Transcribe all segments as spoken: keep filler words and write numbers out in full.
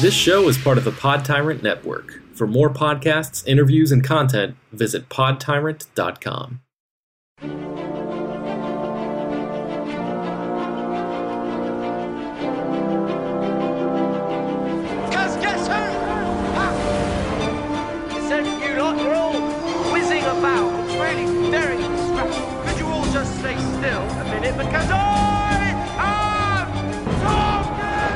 This show is part of the Pod Tyrant Network. For more podcasts, interviews, and content, visit pod tyrant dot com. Cause guess who? Ha! Said you lot are all whizzing about. It's really very distracting. Could you all just stay still a minute? Because I am talking!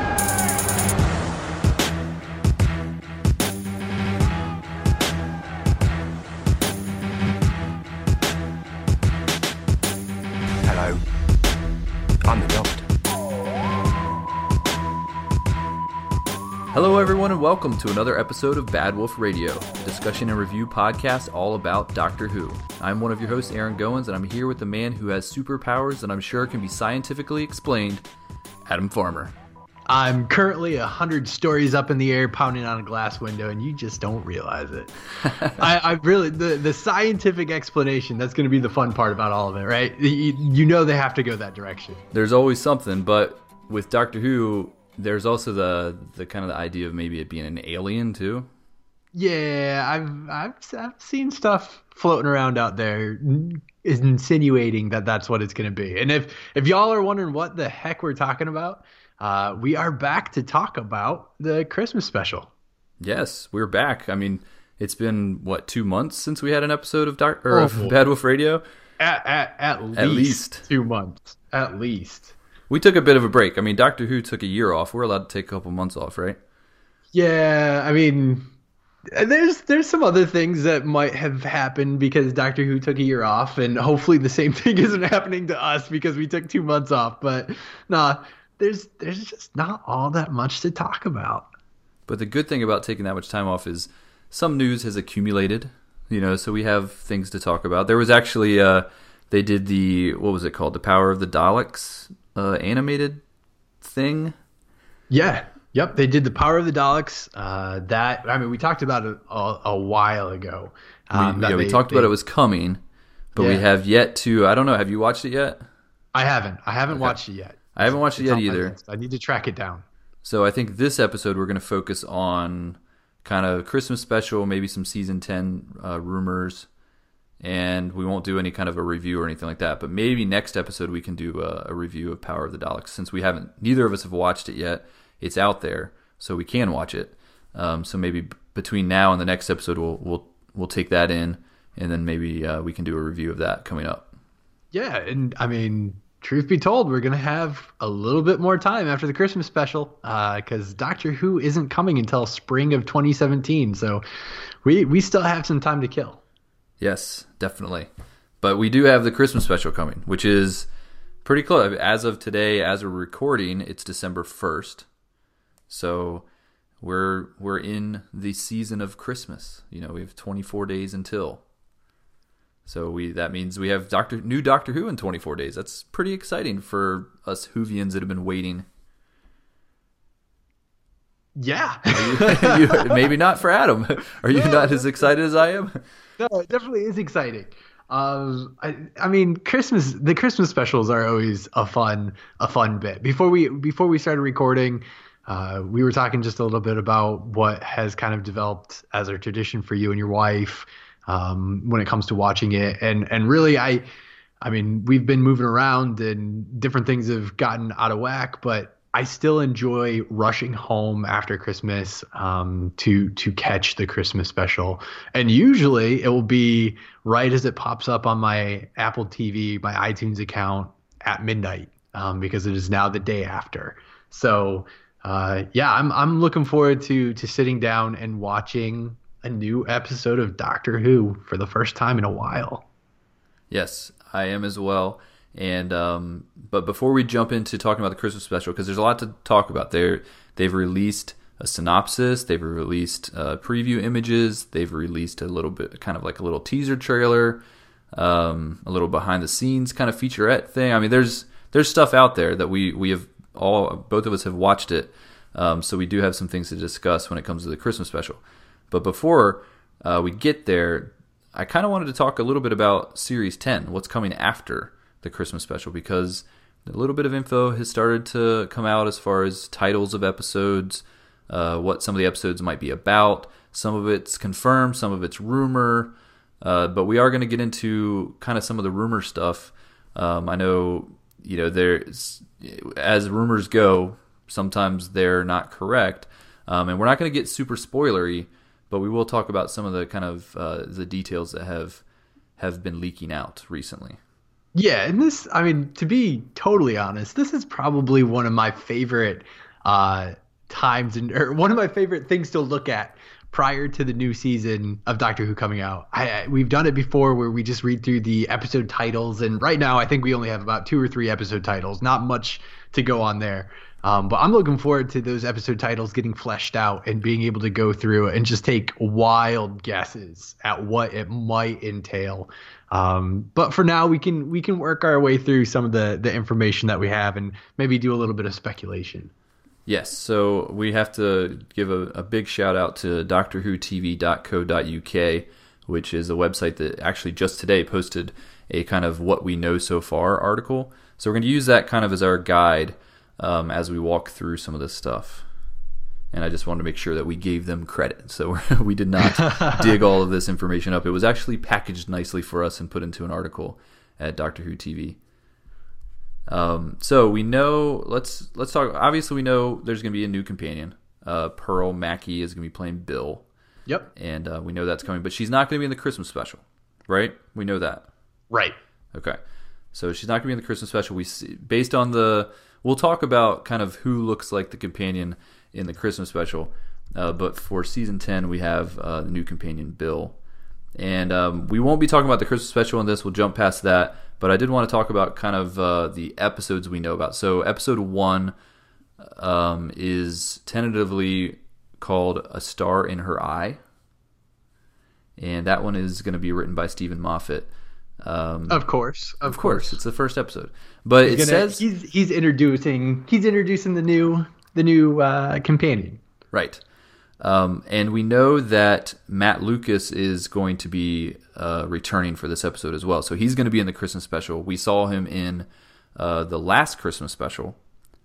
Hello, I'm the Doctor. Hello, everyone, and welcome to another episode of Bad Wolf Radio, a discussion and review podcast all about Doctor Who. I'm one of your hosts, Aaron Goins, and I'm here with the man who has superpowers that I'm sure can be scientifically explained, Adam Farmer. I'm currently a hundred stories up in the air, pounding on a glass window, and you just don't realize it. I, I really the the scientific explanation, that's going to be the fun part about all of it, right? You, you know they have to go that direction. There's always something, but with Doctor Who, there's also the the kind of the idea of maybe it being an alien too. Yeah, I've I've I've seen stuff floating around out there insinuating that that's what it's going to be. And if if y'all are wondering what the heck we're talking about, uh, we are back to talk about the Christmas special. Yes, we're back. I mean, it's been what two months since we had an episode of Dark or of Oh. Bad Wolf Radio. At at at least, At least. two months. At least. We took a bit of a break. I mean, Doctor Who took a year off. We're allowed to take a couple months off, right? Yeah, I mean, there's there's some other things that might have happened because Doctor Who took a year off, and hopefully the same thing isn't happening to us because we took two months off. But nah, there's there's just not all that much to talk about. But the good thing about taking that much time off is some news has accumulated, you know, so we have things to talk about. There was actually, uh, they did the, what was it called? The Power of the Daleks uh, animated thing. Yeah, yep, they did the Power of the Daleks. Uh, that I mean, we talked about it a, a while ago. Um, we, that yeah, we they- talked they- about it was coming, but we Yeah. have yet to, I don't know, have you watched it yet? I haven't. I haven't Okay. watched it yet. I haven't watched it It's yet on my either. list. I need to track it down. So I think this episode we're going to focus on kind of Christmas special, maybe some season ten uh, rumors, and we won't do any kind of a review or anything like that. But maybe next episode we can do a, a review of Power of the Daleks, since we haven't, neither of us have watched it yet. It's out there, so we can watch it. Um, so maybe b- between now and the next episode, we'll we'll we'll take that in, and then maybe uh, we can do a review of that coming up. Yeah, and I mean, truth be told, we're going to have a little bit more time after the Christmas special because Doctor Who isn't coming until spring of twenty seventeen. So we we still have some time to kill. Yes, definitely. But we do have the Christmas special coming, which is pretty close. As of today, as we're recording, it's December first. So we're we're in the season of Christmas. You know, we have twenty-four days until. So we that means we have Doctor new Doctor Who in twenty-four days. That's pretty exciting for us Whovians that have been waiting. Yeah. you, maybe not for Adam. Are you not as excited as I am? No, it definitely is exciting. Um, I, I mean, Christmas. The Christmas specials are always a fun, a fun bit. Before we before we started recording, uh, we were talking just a little bit about what has kind of developed as a tradition for you and your wife um, when it comes to watching it. And and really, I, I mean, we've been moving around and different things have gotten out of whack, but I still enjoy rushing home after Christmas um, to to catch the Christmas special, and usually it will be right as it pops up on my Apple T V, my iTunes account at midnight, um, because it is now the day after. So uh, yeah, I'm I'm looking forward to to sitting down and watching a new episode of Doctor Who for the first time in a while. Yes, I am as well. And um, but before we jump into talking about the Christmas special, because there's a lot to talk about, there they've released a synopsis, they've released uh, preview images, they've released a little bit, kind of like a little teaser trailer, um, a little behind the scenes kind of featurette thing. I mean, there's there's stuff out there that we we have all both of us have watched it, um, so we do have some things to discuss when it comes to the Christmas special. But before uh, we get there, I kind of wanted to talk a little bit about Series ten, what's coming after the Christmas special, because a little bit of info has started to come out as far as titles of episodes, uh, what some of the episodes might be about. Some of it's confirmed, some of it's rumor, uh, but we are going to get into kind of some of the rumor stuff. Um, I know, you know, there's, as rumors go, sometimes they're not correct, um, and we're not going to get super spoilery, but we will talk about some of the kind of uh, the details that have have been leaking out recently. Yeah, and this, I mean, to be totally honest, this is probably one of my favorite uh, times, and or one of my favorite things to look at prior to the new season of Doctor Who coming out. I, I, we've done it before where we just read through the episode titles, and right now I think we only have about two or three episode titles, not much to go on there. Um, but I'm looking forward to those episode titles getting fleshed out and being able to go through and just take wild guesses at what it might entail. Um, but for now, we can we can work our way through some of the, the information that we have and maybe do a little bit of speculation. Yes, so we have to give a, a big shout out to doctor who t v dot co dot u k, which is a website that actually just today posted a kind of what we know so far article. So we're going to use that kind of as our guide um, as we walk through some of this stuff. And I just wanted to make sure that we gave them credit. So we did not dig all of this information up. It was actually packaged nicely for us and put into an article at Doctor Who T V. Um, so we know, let's let's talk, obviously we know there's going to be a new companion. Uh, Pearl Mackie is going to be playing Bill. Yep. And uh, we know that's coming, but she's not going to be in the Christmas special, right? We know that. Right. Okay. So she's not going to be in the Christmas special. We see, based on the, we'll talk about kind of who looks like the companion in the Christmas special, uh, but for season ten we have uh, the new companion Bill, and um, we won't be talking about the Christmas special in this. We'll jump past that, but I did want to talk about kind of uh, the episodes we know about. So episode one um, is tentatively called A Star in Her Eye, and that one is going to be written by Stephen Moffat. Um, Of course, of, of course, it's the first episode, but He's it gonna, says he's he's introducing he's introducing the new the new uh, companion. Right. Um, and we know that Matt Lucas is going to be uh, returning for this episode as well. So he's going to be in the Christmas special. We saw him in uh, the last Christmas special,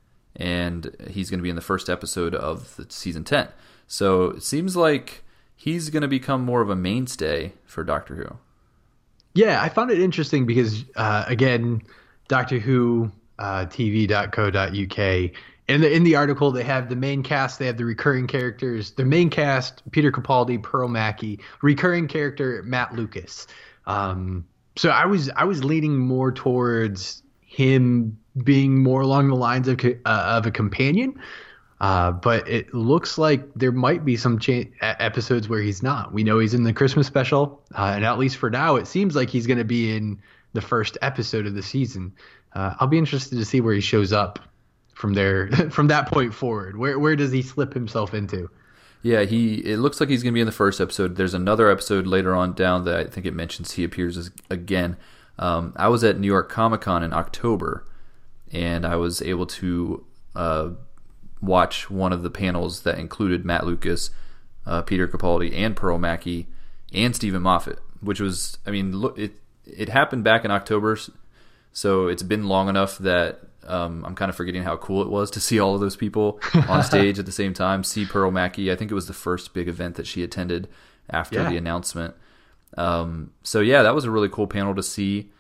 and he's going to be in the first episode of the season ten. So it seems like he's going to become more of a mainstay for Doctor Who. Yeah, I found it interesting because, uh, again, Doctor Who uh, T V dot co dot u k, in the, in the article, they have the main cast, they have the recurring characters. The main cast, Peter Capaldi, Pearl Mackie, recurring character, Matt Lucas. Um, so I was I was leaning more towards him being more along the lines of, uh, of a companion. Uh, but it looks like there might be some cha- episodes where he's not. We know he's in the Christmas special, uh, and at least for now, it seems like he's going to be in the first episode of the season. Uh, I'll be interested to see where he shows up from there, from that point forward. Where where does he slip himself into? Yeah, he. It looks like he's going to be in the first episode. There's another episode later on down that I think it mentions he appears as, again. Um, I was at New York Comic Con in October, and I was able to uh, watch one of the panels that included Matt Lucas, uh, Peter Capaldi, and Pearl Mackie, and Stephen Moffat, which was, I mean, look, it it happened back in October, so it's been long enough that um, I'm kind of forgetting how cool it was to see all of those people on stage at the same time. See Pearl Mackie, I think it was the first big event that she attended after Yeah. the announcement. Um, so yeah, that was a really cool panel to see,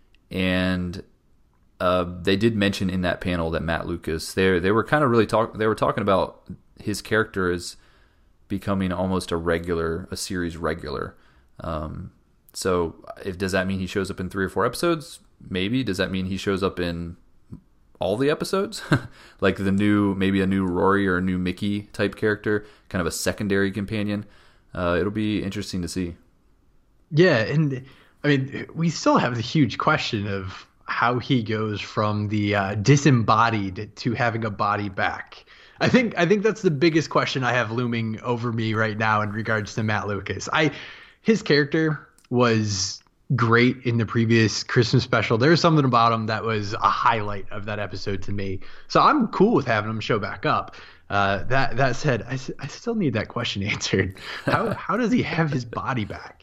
and Uh, they did mention in that panel that Matt Lucas, they they were kind of really talk. They were talking about his character as becoming almost a regular, a series regular. Um, so, if does that mean he shows up in three or four episodes? Maybe. Does that mean he shows up in all the episodes, like the new, maybe a new Rory or a new Mickey type character, kind of a secondary companion? Uh, it'll be interesting to see. Yeah, and I mean, we still have the huge question of how he goes from the uh, disembodied to having a body back. I think I think that's the biggest question I have looming over me right now in regards to Matt Lucas. I his character was great in the previous Christmas special. There was something about him that was a highlight of that episode to me. So I'm cool with having him show back up. Uh, that that said, I, I still need that question answered. How how does he have his body back?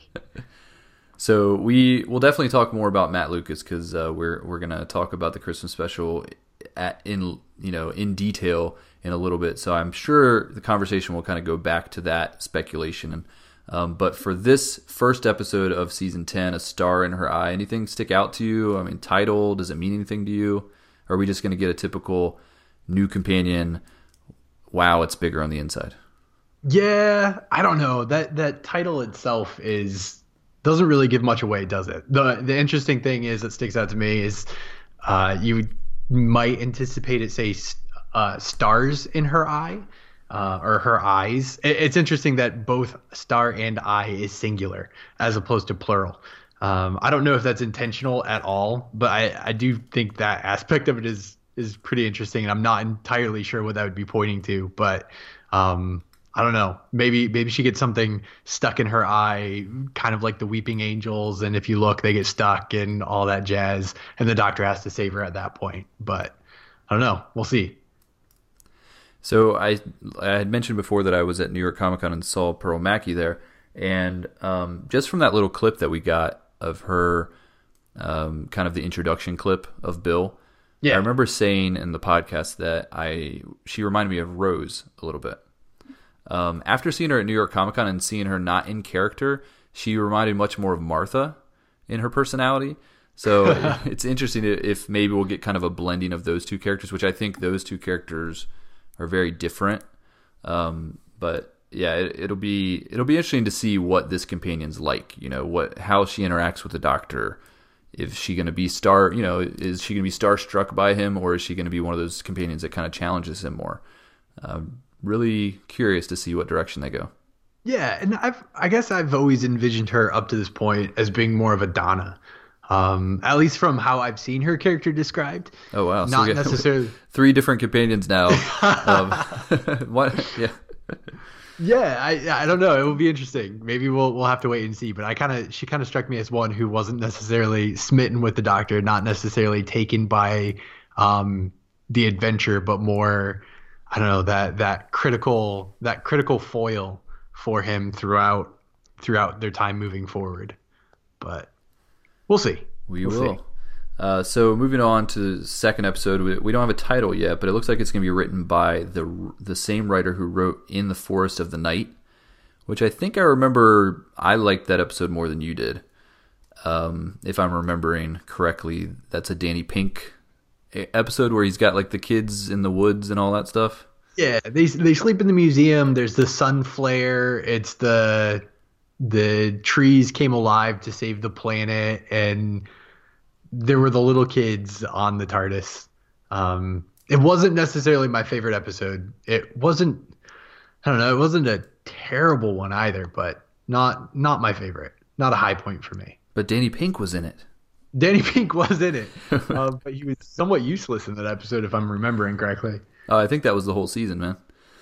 So we will definitely talk more about Matt Lucas because uh, we're we're gonna talk about the Christmas special at, in you know in detail in a little bit. So I'm sure the conversation will kind of go back to that speculation. And um, but for this first episode of season ten, A Star in Her Eye, anything stick out to you? I mean, title, does it mean anything to you? Or are we just going to get a typical new companion? Wow, it's bigger on the inside. Yeah, I don't know. That that title itself is doesn't really give much away, does it? The the interesting thing is that sticks out to me is uh, you might anticipate it say uh, stars in her eye uh, or her eyes. It, it's interesting that both star and eye is singular as opposed to plural. Um, I don't know if that's intentional at all, but I, I do think that aspect of it is is pretty interesting, and I'm not entirely sure what that would be pointing to, but um, I don't know. Maybe maybe she gets something stuck in her eye, kind of like the Weeping Angels, and if you look, they get stuck and all that jazz, and the doctor has to save her at that point. But I don't know. We'll see. So I I had mentioned before that I was at New York Comic Con and saw Pearl Mackie there, and um, just from that little clip that we got of her, um, kind of the introduction clip of Bill, yeah. I remember saying in the podcast that I she reminded me of Rose a little bit. Um, after seeing her at New York Comic Con and seeing her not in character, she reminded much more of Martha in her personality. So it's interesting if maybe we'll get kind of a blending of those two characters, which I think those two characters are very different. Um, but yeah, it, it'll be it'll be interesting to see what this companion's like. You know, what how she interacts with the Doctor. Is she going to be star? You know, is she going to be starstruck by him, or is she going to be one of those companions that kind of challenges him more? Um, really curious to see what direction they go. Yeah, and I've I guess I've always envisioned her up to this point as being more of a Donna. Um, at least from how I've seen her character described. Oh wow! Not so necessarily three different companions now. um, what? Yeah. Yeah, I I don't know. It will be interesting. Maybe we'll we'll have to wait and see. But I kind of she kind of struck me as one who wasn't necessarily smitten with the Doctor, not necessarily taken by um, the adventure, but more I don't know that that critical that critical foil for him throughout throughout their time moving forward. But we'll see. We we'll will. See. Uh, so moving on to the second episode, we, we don't have a title yet, but it looks like it's going to be written by the the same writer who wrote In the Forest of the Night, which I think I remember I liked that episode more than you did. Um, if I'm remembering correctly, that's a Danny Pink episode where he's got like the kids in the woods and all that stuff. Yeah, they they sleep in the museum. There's the sun flare. It's the the trees came alive to save the planet, and there were the little kids on the TARDIS. Um, it wasn't necessarily my favorite episode. It wasn't, I don't know, it wasn't a terrible one either, but not not my favorite. Not a high point for me. But Danny Pink was in it. Danny Pink was in it, uh, but he was somewhat useless in that episode, if I'm remembering correctly. Oh, I think that was the whole season, man.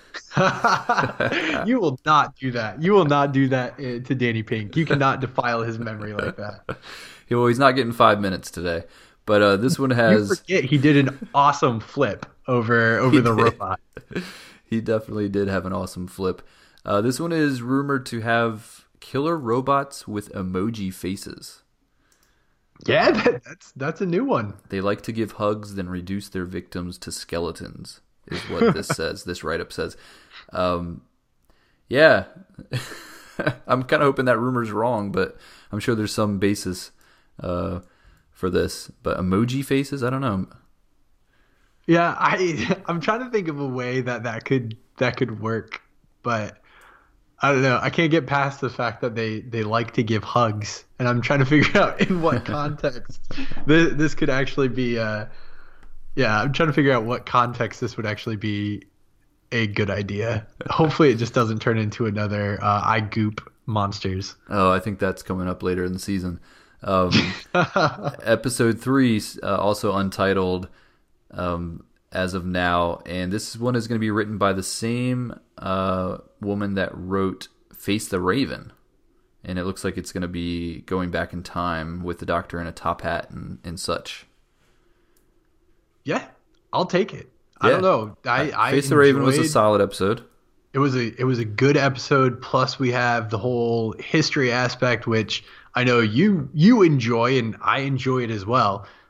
You will not do that. You will not do that uh, to Danny Pink. You cannot defile his memory like that. Well, he's not getting five minutes today, but uh, this one has. You forget he did an awesome flip over over the did. robot. He definitely did have an awesome flip. Uh, this one is rumored to have killer robots with emoji faces. Yeah, that, that's that's a new one. They like to give hugs, then reduce their victims to skeletons. Is what this says. This write-up says. Um, yeah, I'm kind of hoping that rumor's wrong, but I'm sure there's some basis uh, for this. But emoji faces, I don't know. Yeah, I I'm trying to think of a way that that could that could work, but I don't know. I can't get past the fact that they, they like to give hugs, and I'm trying to figure out in what context this this could actually be. Uh, Yeah, I'm trying to figure out what context this would actually be a good idea. Hopefully it just doesn't turn into another uh, I Goop Monsters. Oh, I think that's coming up later in the season. Um, episode three, uh, also untitled um, as of now. And this one is going to be written by the same uh, woman that wrote Face the Raven. And it looks like it's going to be going back in time with the Doctor in a top hat and, and such. Yeah, I'll take it. Yeah. I don't know. I, I Face the Raven was a solid episode. It was a it was a good episode. Plus, we have the whole history aspect, which I know you you enjoy, and I enjoy it as well.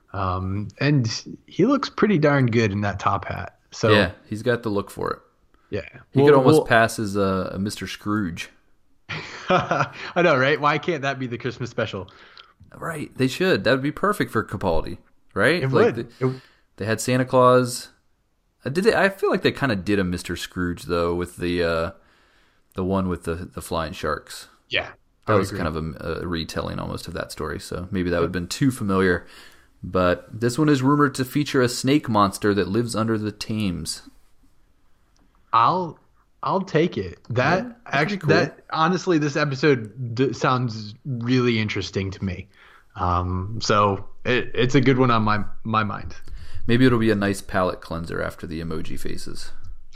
Um, and he looks pretty darn good in that top hat. So Yeah, he's got the look for it. yeah. He We'll- could almost we'll- pass as a, a Mister Scrooge. I know, right? Why can't that be the Christmas special? Right, they should. That would be perfect for Capaldi, right? It Like would. the- It- They had Santa Claus. Uh, Did they? I feel like they kind of did a Mister Scrooge though, with the uh, the one with the the flying sharks. yeah. That was kind of a, a retelling almost of that story, so maybe that would have been too familiar. But this one is rumored to feature a snake monster that lives under the Thames. I'll I'll take it. That Yeah, that'd be actually cool. that honestly this episode d- sounds really interesting to me. Um so it, it's a good one on my my mind. Maybe it'll be a nice palate cleanser after the emoji faces.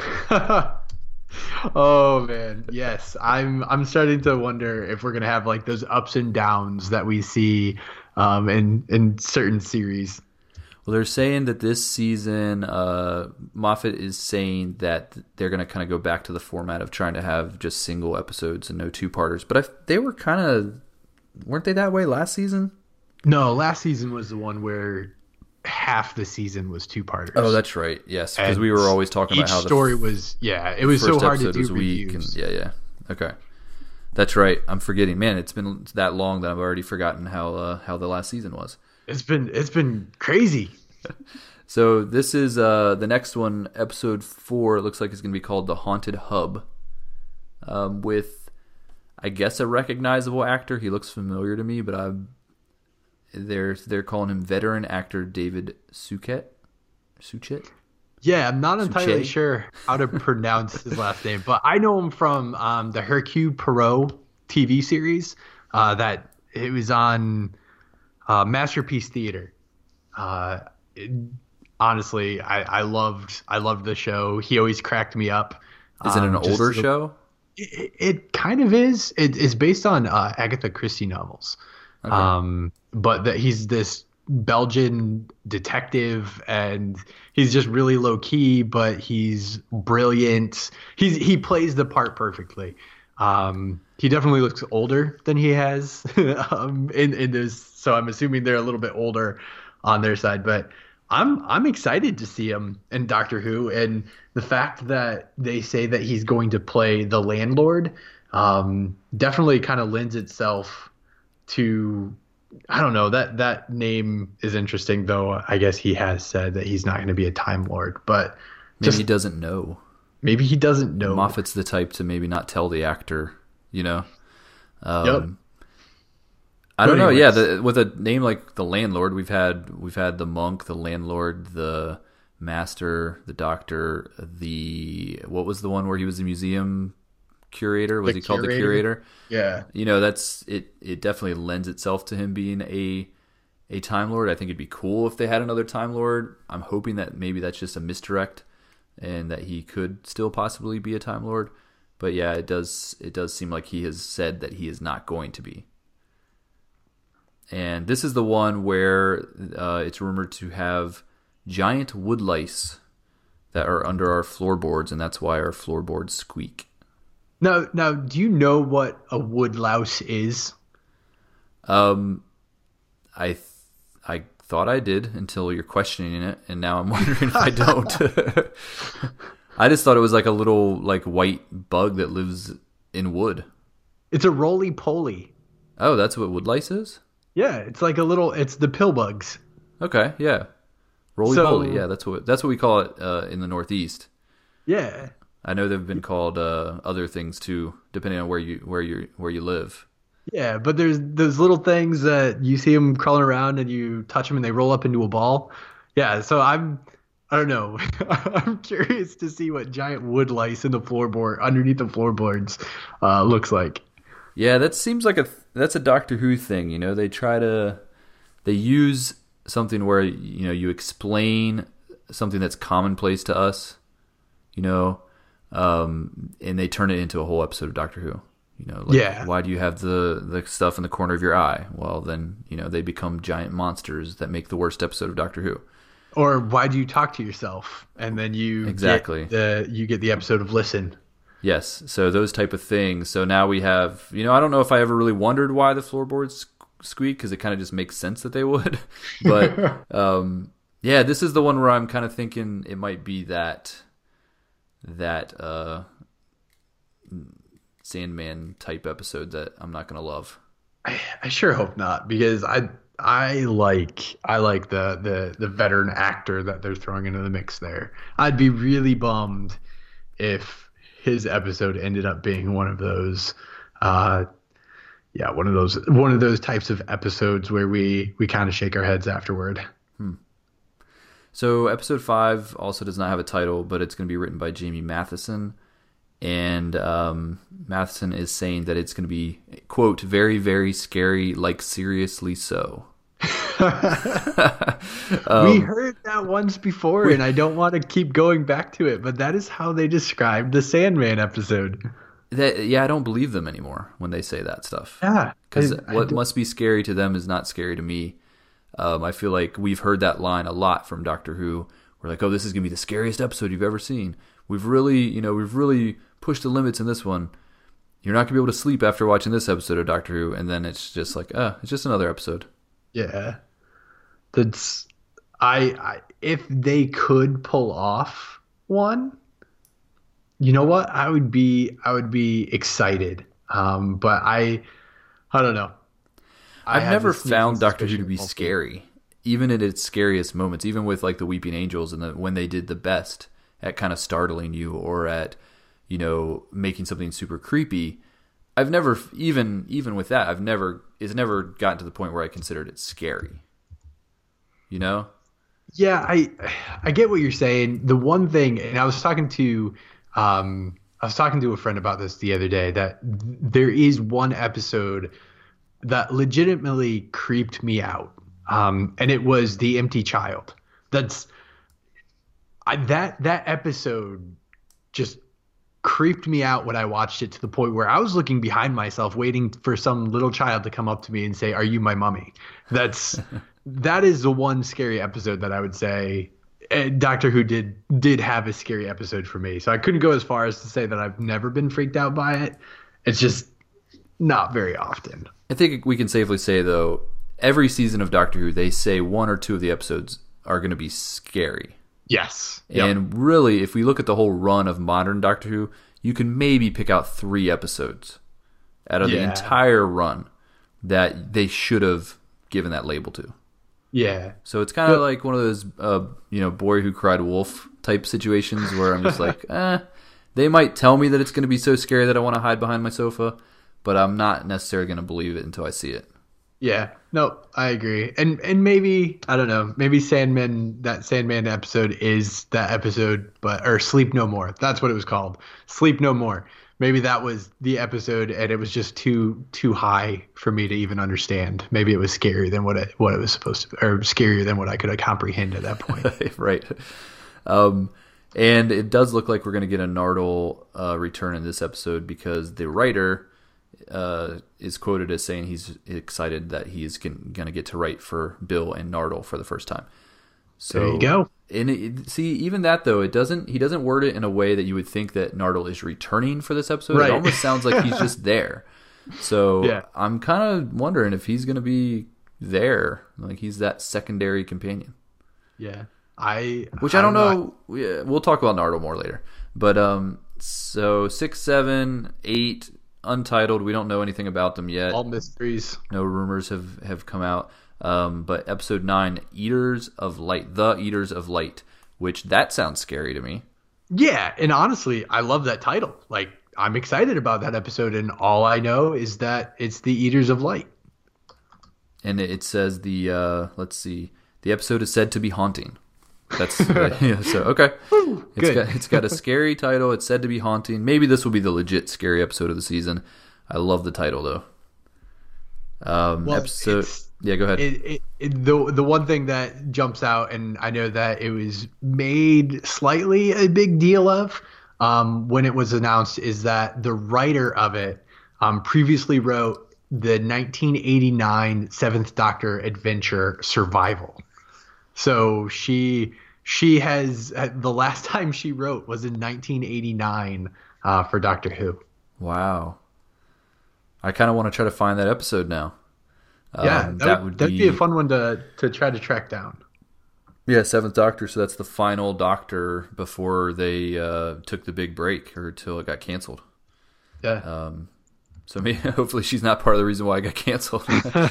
Oh man, yes. I'm I'm starting to wonder if we're going to have like those ups and downs that we see um in in certain series. Well, they're saying that this season, uh, Moffat is saying that they're going to kind of go back to the format of trying to have just single episodes and no two-parters. But I, they were kind of, weren't they that way last season? No, last season was the one where half the season was two-parters. Oh, that's right. Yes, because And we were always talking each about how the story was yeah, it was first so hard to episode do was weak. reviews. And, yeah, yeah. Okay. That's right. I'm forgetting. Man, it's been that long that I've already forgotten how uh, how the last season was. It's been it's been crazy. So this is uh, the next one, episode four. It looks like it's going to be called The Haunted Hub, um, with, I guess, a recognizable actor. He looks familiar to me, but I they're they're calling him veteran actor David Suchet. Suchet. Yeah, I'm not entirely Suchet? sure how to pronounce his last name, but I know him from um, the Hercule Poirot T V series uh, that it was on uh, Masterpiece Theater. Uh, it- honestly, I, I loved I loved the show. He always cracked me up. Is it an Um, just older the- show? It, it kind of is. It is based on uh, Agatha Christie novels. Um, but that he's this Belgian detective, and he's just really low key, but he's brilliant. He's he plays the part perfectly. Um, he definitely looks older than he has um, in in this. So I'm assuming they're a little bit older on their side, but I'm I'm excited to see him in Doctor Who, and the fact that they say that he's going to play the landlord um, definitely kind of lends itself to, I don't know, that that name is interesting, though I guess he has said that he's not going to be a Time Lord, but Maybe just he doesn't know. maybe he doesn't know. Moffat's the type to maybe not tell the actor, you know? Um, Yep. I don't But know. Yeah, anyways. the, with a name like the Landlord, we've had we've had the monk, the landlord, the master, the doctor, the what was the one where he was the museum curator? Was The he called the curator? curator? Yeah. You know, that's it. It definitely lends itself to him being a a Time Lord. I think it'd be cool if they had another Time Lord. I'm hoping that maybe that's just a misdirect, and that he could still possibly be a Time Lord. But yeah, it does it does seem like he has said that he is not going to be. And this is the one where uh, it's rumored to have giant wood lice that are under our floorboards, and that's why our floorboards squeak. Now, now, do you know what a wood louse is? Um, I th- I thought I did until you're questioning it, and now I'm wondering if I don't. I just thought it was like a little like white bug that lives in wood. It's a roly poly. Oh, that's what wood lice is? Yeah, it's like a little. It's the pill bugs. Okay, yeah. Roly So- poly, yeah, that's what that's what we call it uh, in the Northeast. Yeah. I know they've been called uh, other things too, depending on where you where you where you live. Yeah, but there's those little things that you see them crawling around and you touch them and they roll up into a ball. Yeah, so I'm, I don't know. I'm curious to see what giant wood lice in the floorboard, underneath the floorboards, uh, looks like. Yeah, that seems like a that's a Doctor Who thing. You know, they try to they use something where you know you explain something that's commonplace to us. You know, um, and they turn it into a whole episode of Doctor Who. You know, like, Yeah. why do you have the, the stuff in the corner of your eye? Well, then, you know, they become giant monsters that make the worst episode of Doctor Who. Or why do you talk to yourself and then you Exactly. get the you get the episode of Listen. Yes, so those type of things. So now we have, you know, I don't know if I ever really wondered why the floorboards squeak because it kind of just makes sense that they would. But um, yeah, this is the one where I'm kind of thinking it might be that that uh, Sandman type episode that I'm not gonna love. I, I sure hope not, because I I like I like the, the the veteran actor that they're throwing into the mix there. I'd be really bummed if his episode ended up being one of those uh yeah, one of those one of those types of episodes where we we kind of shake our heads afterward. Hmm. So episode five also does not have a title, but it's going to be written by Jamie Matheson. And um, Matheson is saying that it's going to be, quote, very, very scary, like seriously so. um, we heard that once before, we, and I don't want to keep going back to it, but that is how they described the Sandman episode. That, yeah, I don't believe them anymore when they say that stuff. Yeah. Because what must be scary to them is not scary to me. Um, I feel like we've heard that line a lot from Doctor Who. We're like, oh, this is going to be the scariest episode you've ever seen. We've really, you know, we've really pushed the limits in this one. You're not going to be able to sleep after watching this episode of Doctor Who. And then it's just like, ah, it's just another episode. Yeah. That's, I, I, if they could pull off one, you know what? I would be, I would be excited. Um, but I, I don't know. I I've never found Doctor Who to be scary, even at its scariest moments, even with like the Weeping Angels and the, when they did the best at kind of startling you or at, you know, making something super creepy. I've never, even even with that, I've never, it's never gotten to the point where I considered it scary. You know? Yeah, I I get what you're saying. The one thing, and I was talking to, um, I was talking to a friend about this the other day, that there is one episode that legitimately creeped me out, um, and it was The Empty Child. That's I, that that episode just creeped me out when I watched it, to the point where I was looking behind myself, waiting for some little child to come up to me and say, "Are you my mummy?" That's that is the one scary episode that I would say uh, Doctor Who did did have a scary episode for me. So I couldn't go as far as to say that I've never been freaked out by it. It's just not very often. I think we can safely say, though, every season of Doctor Who, they say one or two of the episodes are going to be scary. Yes. And yep. Really, if we look at the whole run of modern Doctor Who, you can maybe pick out three episodes out of yeah. the entire run that they should have given that label to. Yeah. So it's kind of like one of those, uh, you know, Boy Who Cried Wolf type situations where I'm just like, eh, they might tell me that it's going to be so scary that I want to hide behind my sofa, but I'm not necessarily going to believe it until I see it. Yeah, no, I agree. And and maybe, I don't know, maybe Sandman, that Sandman episode is that episode, but or Sleep No More. That's what it was called. Sleep No More. Maybe that was the episode and it was just too too high for me to even understand. Maybe it was scarier than what it what it was supposed to, or scarier than what I could comprehend at that point. Right. Um and it does look like we're going to get a Nardole uh, return in this episode, because the writer uh, is quoted as saying he's excited that he's going to get to write for Bill and Nardole for the first time. So, there you go. And it, see, even that though, it doesn't. He doesn't word it in a way that you would think that Nardole is returning for this episode. Right. It almost sounds like he's just there. So yeah. I'm kind of wondering if he's going to be there, like he's that secondary companion. Yeah. I which I don't know. Yeah, we'll talk about Nardole more later. But um, so six, seven, eight, untitled. We don't know anything about them yet. All mysteries. No rumors have have come out. Um, but episode nine, Eaters of Light, the Eaters of Light, which that sounds scary to me. Yeah, and honestly, I love that title. Like, I'm excited about that episode, and all I know is that it's the Eaters of Light. And it says the uh, let's see, the episode is said to be haunting. That's yeah, so okay. Woo, it's good. got it's got a scary title. It's said to be haunting. Maybe this will be the legit scary episode of the season. I love the title though. Um, well, episode. Yeah, go ahead. It, it, it, the the one thing that jumps out, and I know that it was made slightly a big deal of um, when it was announced, is that the writer of it um, previously wrote the nineteen eighty-nine Seventh Doctor adventure Survival. So she she has the last time she wrote was in nineteen eighty-nine uh, for Doctor Who. Wow. I kind of want to try to find that episode now. Yeah, Um, that, would, that'd be a fun one to to try to track down. Yeah, Seventh Doctor. So that's the final Doctor before they uh, took the big break or till it got canceled. Yeah. Um, so maybe, hopefully she's not part of the reason why I got canceled.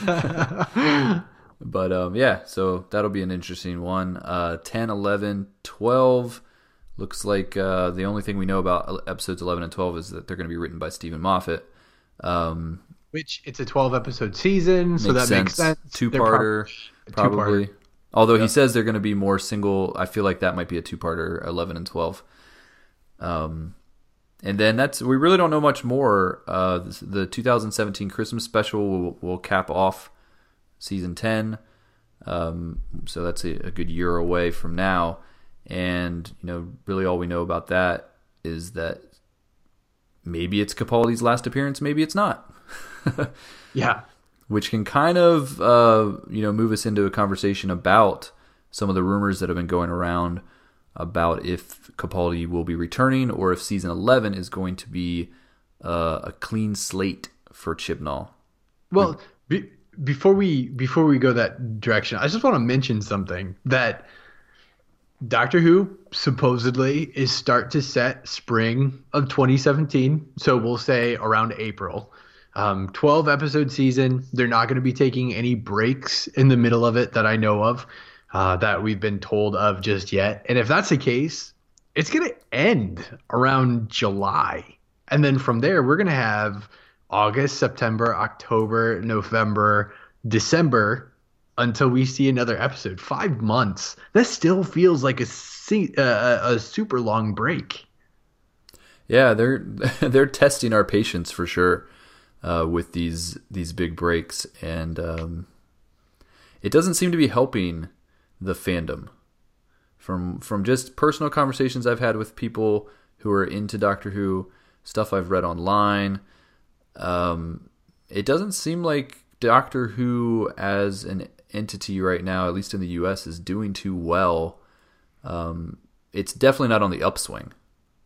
But um, yeah, so that'll be an interesting one. Uh, ten, eleven, twelve. Looks like uh, the only thing we know about episodes eleven and twelve is that they're going to be written by Stephen Moffat. Um, Which it's a twelve episode season, so that sense. makes sense. Two-parter, prob- probably. Two-parter. Although yep. he says they're going to be more single, I feel like that might be a two-parter, eleven and twelve. Um, and then that's we really don't know much more. Uh, the two thousand seventeen Christmas special will, will cap off season ten. Um, so that's a, a good year away from now. And, you know, really all we know about that is that maybe it's Capaldi's last appearance, maybe it's not. Yeah. Which can kind of, uh, you know, move us into a conversation about some of the rumors that have been going around about if Capaldi will be returning or if season eleven is going to be uh, a clean slate for Chibnall. Well, be, before we before we go that direction, I just want to mention something that Doctor Who supposedly is start to set spring of twenty seventeen. So we'll say around April. Um, twelve episode season. They're not going to be taking any breaks in the middle of it that I know of, uh, that we've been told of just yet. And if that's the case, it's going to end around July. And then from there, we're going to have August, September, October, November, December until we see another episode. Five months. That still feels like a, uh, a super long break. Yeah, they're they're testing our patience for sure. Uh, with these these big breaks, and um, it doesn't seem to be helping the fandom. From from just personal conversations I've had with people who are into Doctor Who, stuff I've read online, um, it doesn't seem like Doctor Who as an entity right now, at least in the U S, is doing too well. Um, it's definitely not on the upswing.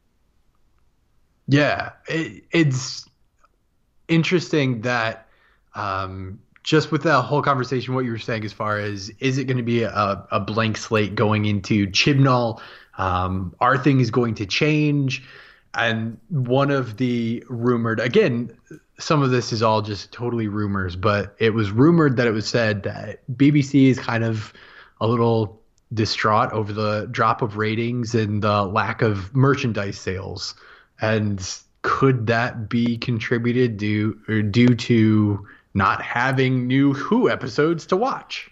Yeah, it, it's interesting that um, just with that whole conversation, what you were saying as far as is it going to be a, a blank slate going into Chibnall? Um, are things going to change? And one of the rumored, again, some of this is all just totally rumors, but it was rumored that it was said that B B C is kind of a little distraught over the drop of ratings and the lack of merchandise sales. And could that be contributed due or due to not having new Who episodes to watch?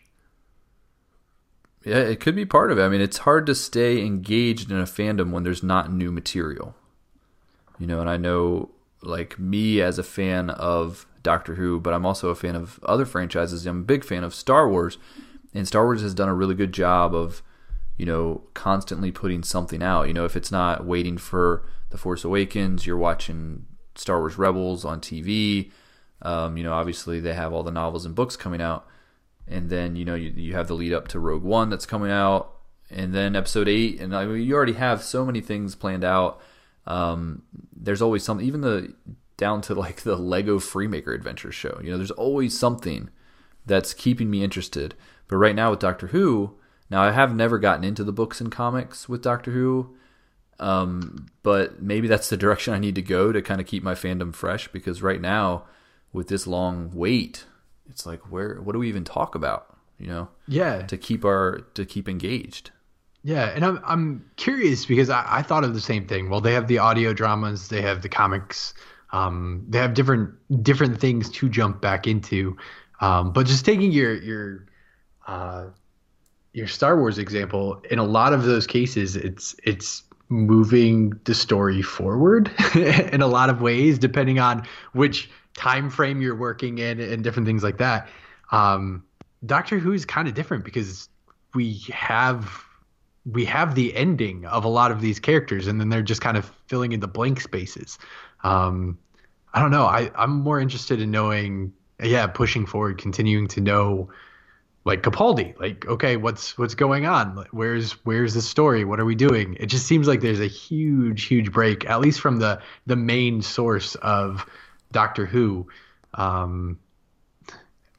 Yeah, it could be part of it. I mean, it's hard to stay engaged in a fandom when there's not new material. You know, and I know, like, me as a fan of Doctor Who, but I'm also a fan of other franchises. I'm a big fan of Star Wars, and Star Wars has done a really good job of, you know, constantly putting something out. You know, if it's not waiting for The Force Awakens, you're watching Star Wars Rebels on T V. Um, you know, obviously they have all the novels and books coming out. And then, you know, you, you have the lead up to Rogue One that's coming out. And then Episode eight. And I mean, you already have so many things planned out. Um, there's always something, even the down to like the Lego Freemaker Adventure show. You know, there's always something that's keeping me interested. But right now with Doctor Who, now I have never gotten into the books and comics with Doctor Who. Um, but maybe that's the direction I need to go to kind of keep my fandom fresh, because right now with this long wait, it's like, where, what do we even talk about, you know, Yeah. to keep our, to keep engaged. Yeah. And I'm, I'm curious because I, I thought of the same thing. Well, they have the audio dramas, they have the comics, um, they have different, different things to jump back into. Um, but just taking your, your, uh, your Star Wars example, in a lot of those cases, it's, it's, moving the story forward in a lot of ways, depending on which time frame you're working in and different things like that. Um, Doctor Who is kind of different because we have we have the ending of a lot of these characters, and then they're just kind of filling in the blank spaces. Um, I don't know. I, I'm more interested in knowing, yeah, pushing forward, continuing to know, like Capaldi, like, okay, what's what's going on? Where's where's the story? What are we doing? It just seems like there's a huge, huge break, at least from the the main source of Doctor Who. Um,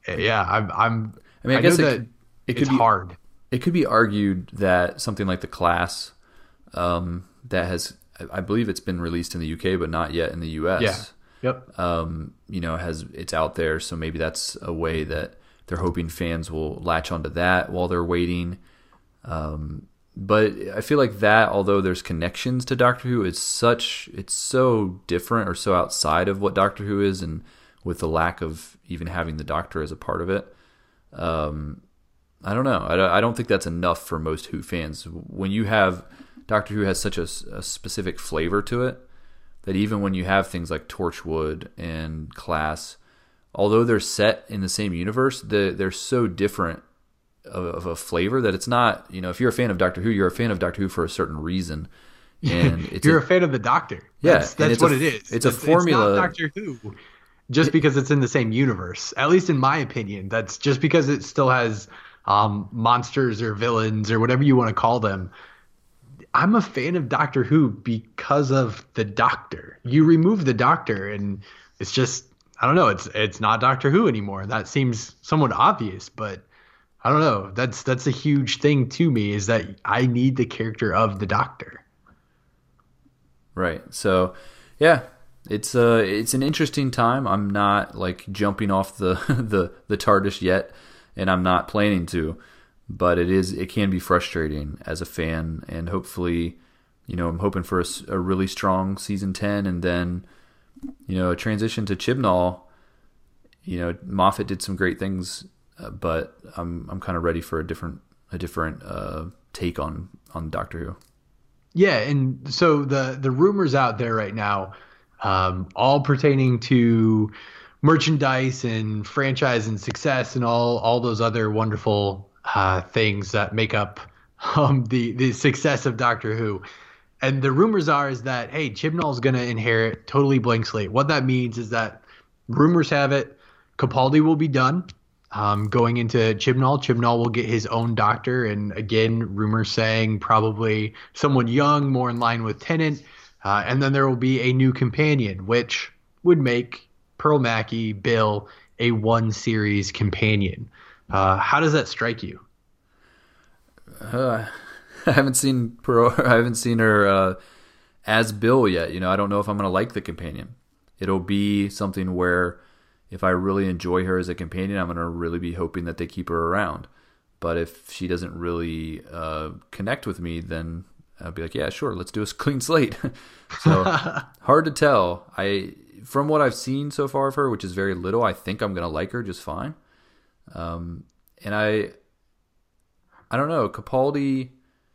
yeah, I'm. I'm I mean, I, I guess know it, that could- it could it's be hard. It could be argued that something like The Class, um, that has, I believe it's been released in the U K, but not yet in the U S. Yeah. Yep. Um, you know, has it's out there, so maybe that's a way that they're hoping fans will latch onto that while they're waiting. Um, but I feel like that, although there's connections to Doctor Who, it's such it's so different or so outside of what Doctor Who is, and with the lack of even having the Doctor as a part of it. Um, I don't know. I don't, I don't think that's enough for most Who fans. When you have Doctor Who has such a, a specific flavor to it that even when you have things like Torchwood and Class, although they're set in the same universe, the, they're so different of, of a flavor that it's not, you know, if you're a fan of Doctor Who, you're a fan of Doctor Who for a certain reason. And it's you're a, a fan of the Doctor. Yeah, That's, and that's it's what a- it is. it's a formula- It's not Doctor Who just because it's in the same universe. At least in my opinion, that's just because it still has um, monsters or villains or whatever you want to call them. I'm a fan of Doctor Who because of the Doctor. You remove the Doctor and it's just, I don't know, it's it's not Doctor Who anymore. That seems somewhat obvious, but I don't know. That's that's a huge thing to me, is that I need the character of the Doctor. Right. So, yeah, it's uh it's an interesting time. I'm not like jumping off the the the TARDIS yet, and I'm not planning to, but it is it can be frustrating as a fan, and hopefully, you know, I'm hoping for a, s- a really strong season ten, and then, you know, a transition to Chibnall. You know, Moffat did some great things, uh, but I'm I'm kind of ready for a different a different uh, take on on Doctor Who. Yeah, and so the the rumors out there right now, um, all pertaining to merchandise and franchise and success and all all those other wonderful uh, things that make up um, the the success of Doctor Who. And the rumors are is that, hey, Chibnall's going to inherit totally blank slate. What that means is that rumors have it Capaldi will be done. Um, going into Chibnall, Chibnall will get his own Doctor, and again, rumors saying probably someone young, more in line with Tennant, uh, and then there will be a new companion, which would make Pearl Mackie, Bill, a one-series companion. Uh, how does that strike you? Uh, I haven't seen Pearl, I haven't seen her uh, as Bill yet. You know, I don't know if I'm going to like the companion. It'll be something where, if I really enjoy her as a companion, I'm going to really be hoping that they keep her around. But if she doesn't really uh, connect with me, then I'll be like, yeah, sure, let's do a clean slate. So hard to tell. I from what I've seen so far of her, which is very little, I think I'm going to like her just fine. Um, and I, I don't know, Capaldi.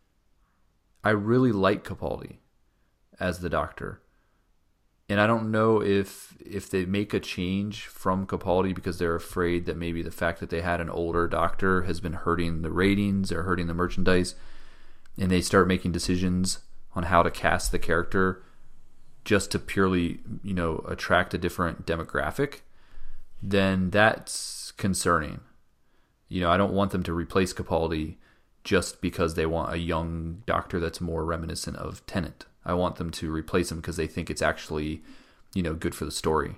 I really like Capaldi as the Doctor. And I don't know if if they make a change from Capaldi because they're afraid that maybe the fact that they had an older Doctor has been hurting the ratings or hurting the merchandise, and they start making decisions on how to cast the character just to purely, you know, attract a different demographic, then that's concerning. You know, I don't want them to replace Capaldi just because they want a young Doctor that's more reminiscent of Tennant. I want them to replace him because they think it's actually, you know, good for the story.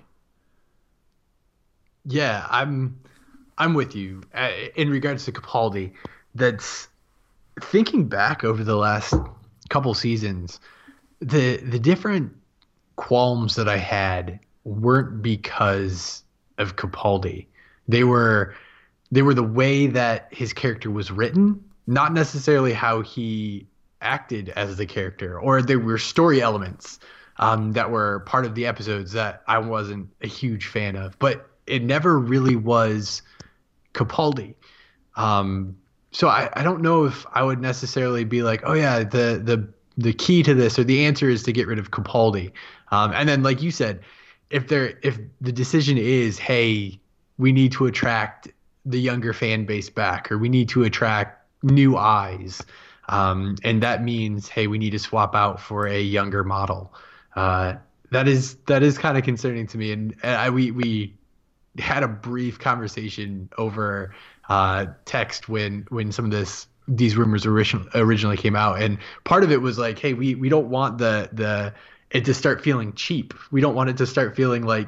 Yeah, I'm I'm with you uh, in regards to Capaldi. That's thinking back over the last couple seasons, the the different qualms that I had weren't because of Capaldi. They were they were the way that his character was written, not necessarily how he acted as the character, or there were story elements um, that were part of the episodes that I wasn't a huge fan of, but it never really was Capaldi. Um, so I, I don't know if I would necessarily be like, oh yeah, the the the key to this or the answer is to get rid of Capaldi. Um, and then, like you said, if there if the decision is, hey, we need to attract the younger fan base back, or we need to attract new eyes. Um, and that means, hey, we need to swap out for a younger model. Uh, that is that is kind of concerning to me. And, and I, we we had a brief conversation over uh, text when when some of this these rumors originally originally came out, and part of it was like, hey, we we don't want the the it to start feeling cheap. We don't want it to start feeling like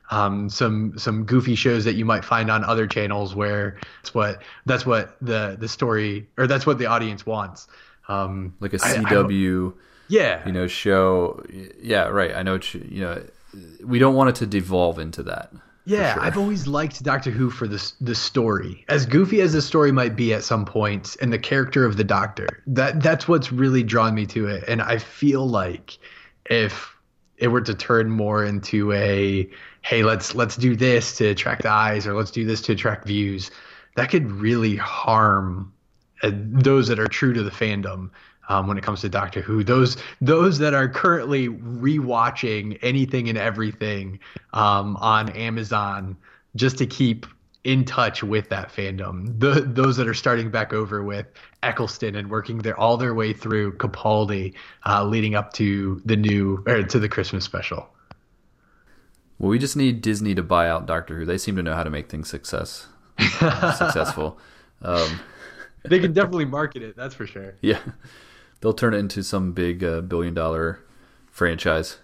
um, some some goofy shows that you might find on other channels where that's what that's what the the story or that's what the audience wants. Um, like a I- C I- W, yeah, you know, show. Yeah, right. I know. What you, you know, we don't want it to devolve into that. Yeah, sure. I've always liked Doctor Who for the the story. As goofy as the story might be at some points, and the character of the Doctor, that that's what's really drawn me to it. And I feel like if it were to turn more into a, hey, let's let's do this to attract eyes, or let's do this to attract views, that could really harm uh, those that are true to the fandom. Um, when it comes to Doctor Who, those those that are currently rewatching anything and everything um, on Amazon just to keep in touch with that fandom, the, those that are starting back over with Eccleston and working their all their way through Capaldi, uh, leading up to the new or to the Christmas special. Well, we just need Disney to buy out Doctor Who. They seem to know how to make things success successful. Um, They can definitely market it, that's for sure. yeah. They'll turn it into some big uh, billion dollar franchise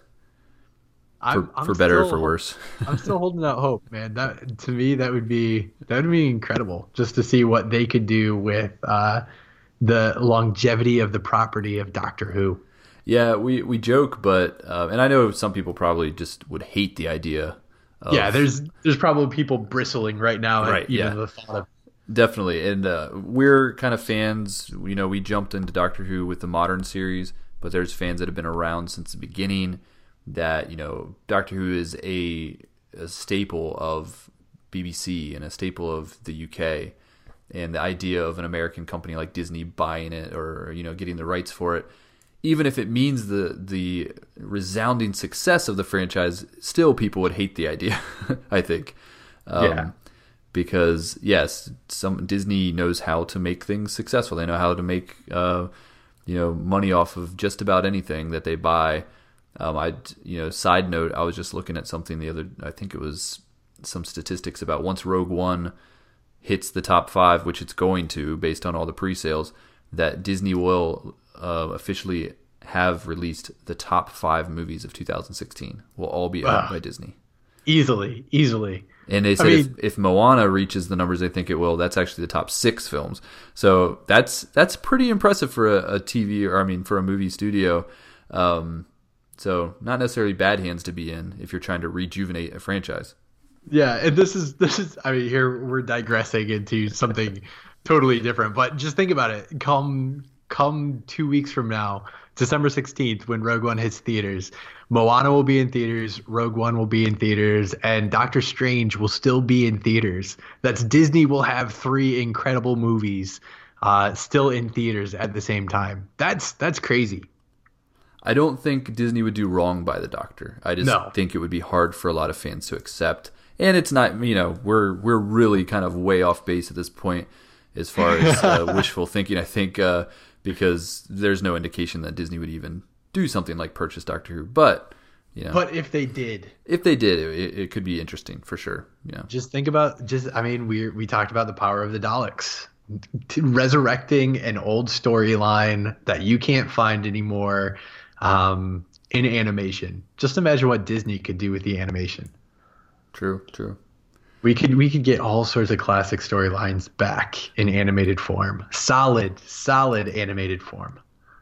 for, I'm, I'm for better or still- for worse. I'm still holding out hope, man. That to me, that would be that would be incredible just to see what they could do with uh, the longevity of the property of Doctor Who. Yeah, we, we joke, but uh, and I know some people probably just would hate the idea. Of, Yeah, there's there's probably people bristling right now Right, at even yeah. the thought of. Definitely, and uh, we're kind of fans. You know, we jumped into Doctor Who with the modern series, but there's fans that have been around since the beginning. That you know, Doctor Who is a, a staple of B B C and a staple of the U K, and the idea of an American company like Disney buying it or you know getting the rights for it, even if it means the the resounding success of the franchise, still people would hate the idea. I think. Um, Yeah. Because yes, some Disney knows how to make things successful. They know how to make uh, you know money off of just about anything that they buy. Um, I you know side note, I was just looking at something the other. I think it was some statistics about once Rogue One hits the top five, which it's going to based on all the pre-sales, that Disney will uh, officially have released the top five movies of two thousand sixteen. Will all be owned Wow. by Disney. Easily, easily. And they said mean- if, if Moana reaches the numbers they think it will, that's actually the top six films. So that's that's pretty impressive for a, a T V or I mean for a movie studio. Um, so not necessarily bad hands to be in if you're trying to rejuvenate a franchise. Yeah, and this is this is I mean here we're digressing into something totally different, but just think about it. Come come two weeks from now, December sixteenth, when Rogue One hits theaters, Moana will be in theaters, Rogue One will be in theaters, and Doctor Strange will still be in theaters. That's Disney will have three incredible movies uh, still in theaters at the same time. That's that's crazy. I don't think Disney would do wrong by the Doctor. I just No. think it would be hard for a lot of fans to accept. And it's not, you know, we're we're really kind of way off base at this point as far as uh, wishful thinking. I think uh, because there's no indication that Disney would even do something like purchase Doctor Who. But you know, But if they did, if they did, it, it could be interesting for sure. You know, just think about just I mean we we talked about the power of the Daleks. T- resurrecting an old storyline that you can't find anymore um, in animation. Just imagine what Disney could do with the animation. true, true. We could we could get all sorts of classic storylines back in animated form. Solid, solid animated form.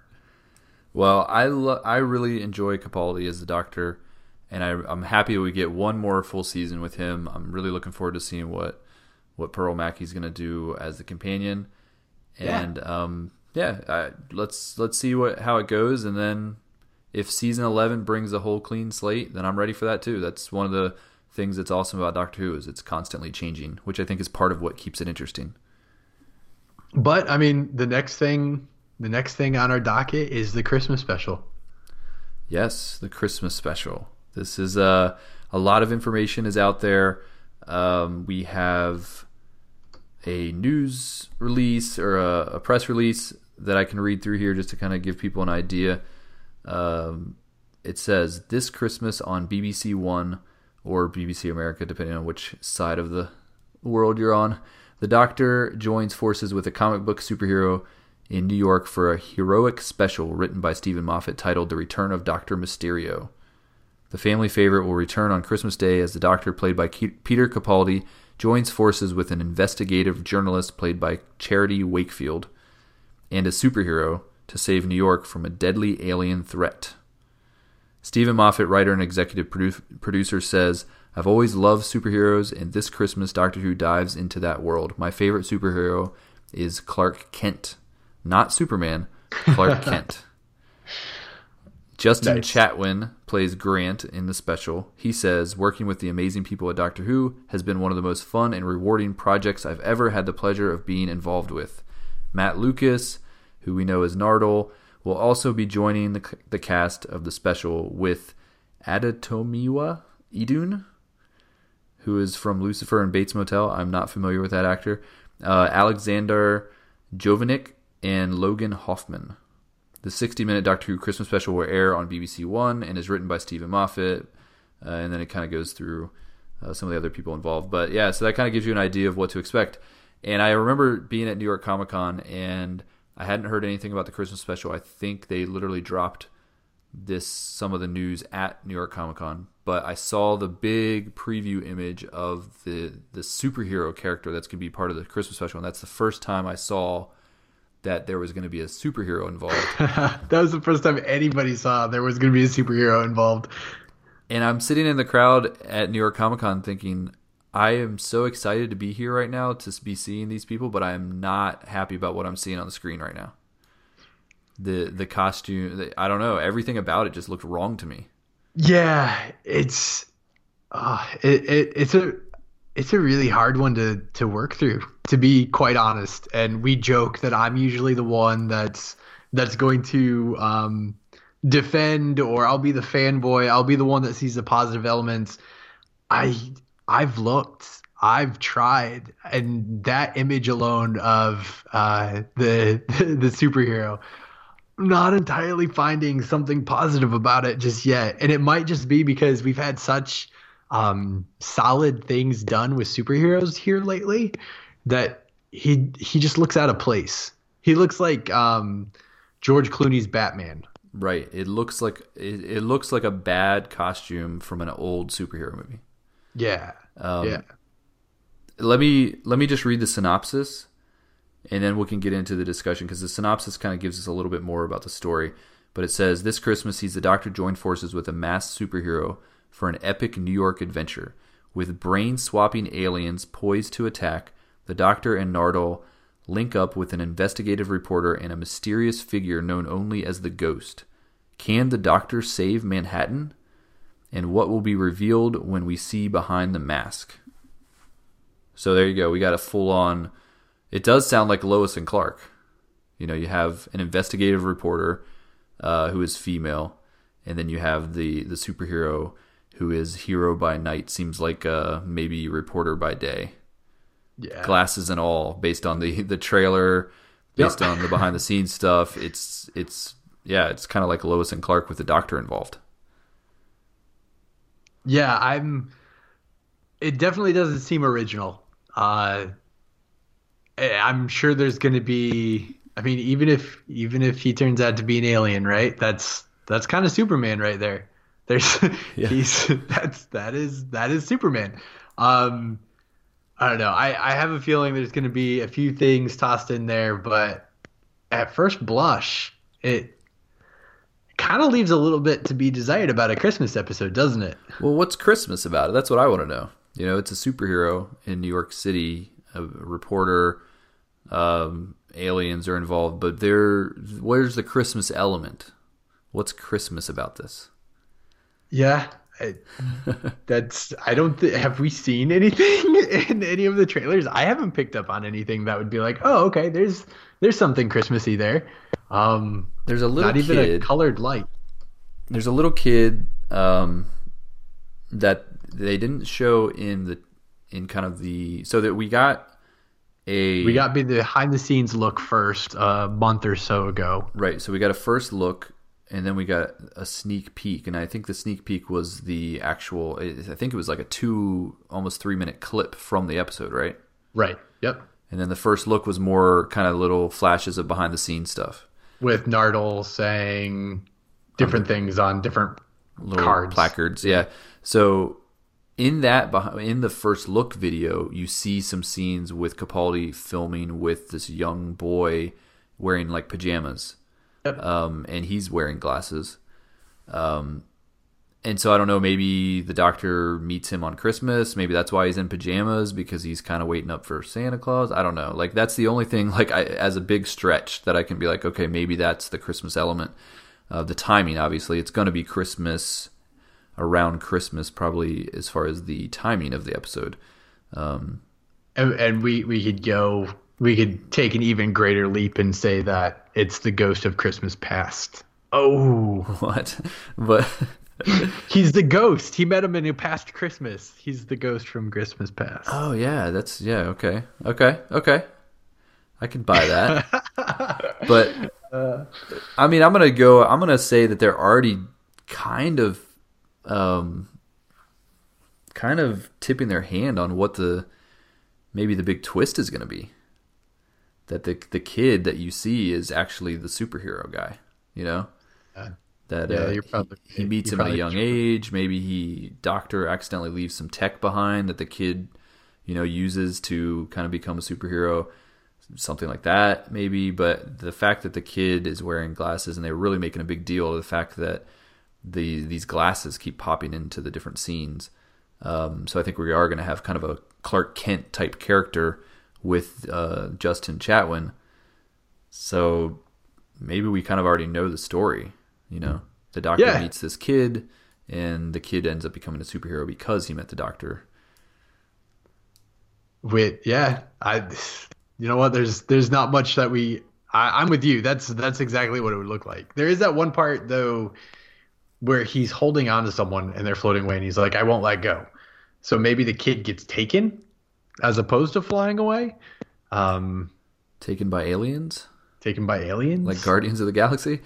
Well, I lo- I really enjoy Capaldi as the Doctor, and I, I'm happy we get one more full season with him. I'm really looking forward to seeing what what Pearl Mackey's going to do as the companion, and yeah, um, yeah I, let's let's see what how it goes, and then if season eleven brings a whole clean slate, then I'm ready for that too. That's one of the things that's awesome about Doctor Who is it's constantly changing, which I think is part of what keeps it interesting. But I mean, the next thing the next thing on our docket is the Christmas special. Yes, the Christmas special. This is uh, a lot of information is out there. Um, we have a news release or a, a press release that I can read through here just to kind of give people an idea. Um, it says, this Christmas on B B C One or B B C America, depending on which side of the world you're on, the Doctor joins forces with a comic book superhero in New York for a heroic special written by Stephen Moffat titled The Return of Doctor Mysterio. The family favorite will return on Christmas Day as the Doctor, played by Ke- Peter Capaldi, joins forces with an investigative journalist played by Charity Wakefield and a superhero to save New York from a deadly alien threat. Stephen Moffat, writer and executive produ- producer, says, I've always loved superheroes, and this Christmas Doctor Who dives into that world. My favorite superhero is Clark Kent. Not Superman, Clark Kent. Justin Nice. Chatwin plays Grant in the special. He says, working with the amazing people at Doctor Who has been one of the most fun and rewarding projects I've ever had the pleasure of being involved with. Matt Lucas, who we know as Nardole, will also be joining the, the cast of the special with Adetomiwa Idun, who is from Lucifer and Bates Motel. I'm not familiar with that actor. Uh, Alexander Jovanik and Logan Hoffman. The sixty-minute Doctor Who Christmas special will air on B B C One and is written by Stephen Moffat. Uh, and then it kind of goes through uh, some of the other people involved. But yeah, so that kind of gives you an idea of what to expect. And I remember being at New York Comic Con, and I hadn't heard anything about the Christmas special. I think they literally dropped this some of the news at New York Comic Con. But I saw the big preview image of the, the superhero character that's going to be part of the Christmas special. And that's the first time I saw that there was going to be a superhero involved. That was the first time anybody saw there was going to be a superhero involved. And I'm sitting in the crowd at New York Comic Con thinking, I am so excited to be here right now to be seeing these people, but I am not happy about what I'm seeing on the screen right now. The the costume, the, I don't know, everything about it just looked wrong to me. Yeah, it's uh, it, it it's a it's a really hard one to to work through, to be quite honest. And we joke that I'm usually the one that's that's going to um, defend, or I'll be the fanboy. I'll be the one that sees the positive elements. I I've looked, I've tried, and that image alone of uh, the the superhero, I'm not entirely finding something positive about it just yet. And it might just be because we've had such um, solid things done with superheroes here lately that he he just looks out of place. He looks like um, George Clooney's Batman. Right. It looks like it, it looks like a bad costume from an old superhero movie. Yeah. Um, yeah. Let me let me just read the synopsis, and then we can get into the discussion, because the synopsis kind of gives us a little bit more about the story. But it says, this Christmas sees the Doctor join forces with a masked superhero for an epic New York adventure. With brain-swapping aliens poised to attack, the Doctor and Nardole link up with an investigative reporter and a mysterious figure known only as the Ghost. Can the Doctor save Manhattan? And what will be revealed when we see behind the mask? So there you go. We got a full-on... It does sound like Lois and Clark. You know, you have an investigative reporter uh, who is female, and then you have the, the superhero who is hero by night. Seems like uh, maybe reporter by day. Yeah. Glasses and all, based on the, the trailer, based Yep. on the behind-the-scenes stuff. It's, it's yeah, it's kind of like Lois and Clark with the Doctor involved. Yeah, I'm. It definitely doesn't seem original. Uh, I'm sure there's going to be. I mean, even if even if he turns out to be an alien, right? That's that's kind of Superman right there. There's Yeah. he's that's that is that is Superman. Um, I don't know. I I have a feeling there's going to be a few things tossed in there, but at first blush, it kind of leaves a little bit to be desired about a Christmas episode, doesn't it? Well, what's Christmas about it? That's what I want to know. You know, it's a superhero in New York City, a reporter, um, aliens are involved, but there, where's the Christmas element? What's Christmas about this? Yeah, I, that's. I don't. Th- have we seen anything in any of the trailers? I haven't picked up on anything that would be like, oh, okay, there's there's something Christmassy there. Um, There's a little not even kid. a colored light. There's a little kid um, that they didn't show in the in kind of the so that we got a We got the behind the scenes look first a month or so ago. right. So we got a first look, and then we got a sneak peek, and I think the sneak peek was the actual. I think it was like a two, almost three minute clip from the episode, right? Right. Yep. And then the first look was more kind of little flashes of behind the scenes stuff. With Nardole saying different things on different little Cards. placards. Yeah. So in that, beh- in the first look video, you see some scenes with Capaldi filming with this young boy wearing like pajamas, Yep. um, and he's wearing glasses. Um, and so I don't know, maybe the Doctor meets him on Christmas. Maybe that's why he's in pajamas, because he's kind of waiting up for Santa Claus. I don't know. Like, that's the only thing, like, I, as a big stretch that I can be like, okay, maybe that's the Christmas element. Uh, the timing, obviously, it's going to be Christmas, around Christmas, probably, as far as the timing of the episode. Um, And, and we, we could go, we could take an even greater leap and say that it's the ghost of Christmas past. Oh, what? But he's the ghost. He met him in a past Christmas. He's the ghost from Christmas past. oh yeah, that's yeah. Okay, okay, okay. I can buy that. But I mean, I'm gonna go. I'm gonna say that they're already kind of, um, kind of tipping their hand on what the maybe the big twist is gonna be. That the the kid that you see is actually the superhero guy. You know. Yeah. That Yeah, uh, you're probably- he, he meets you're him at a probably young true. age. Maybe he Doctor accidentally leaves some tech behind that the kid, you know, uses to kind of become a superhero, something like that, maybe. But the fact that the kid is wearing glasses, and they're really making a big deal of the fact that the these glasses keep popping into the different scenes. Um, so I think we are going to have kind of a Clark Kent type character with uh, Justin Chatwin. So maybe we kind of already know the story. You know, the Doctor Yeah. meets this kid, and the kid ends up becoming a superhero because he met the Doctor. Wait, yeah, I, you know what? There's there's not much that we. I, I'm with you. That's that's exactly what it would look like. There is that one part though, where he's holding on to someone and they're floating away, and he's like, "I won't let go." So maybe the kid gets taken, as opposed to flying away, um, Taken by aliens, taken by aliens, like Guardians of the Galaxy.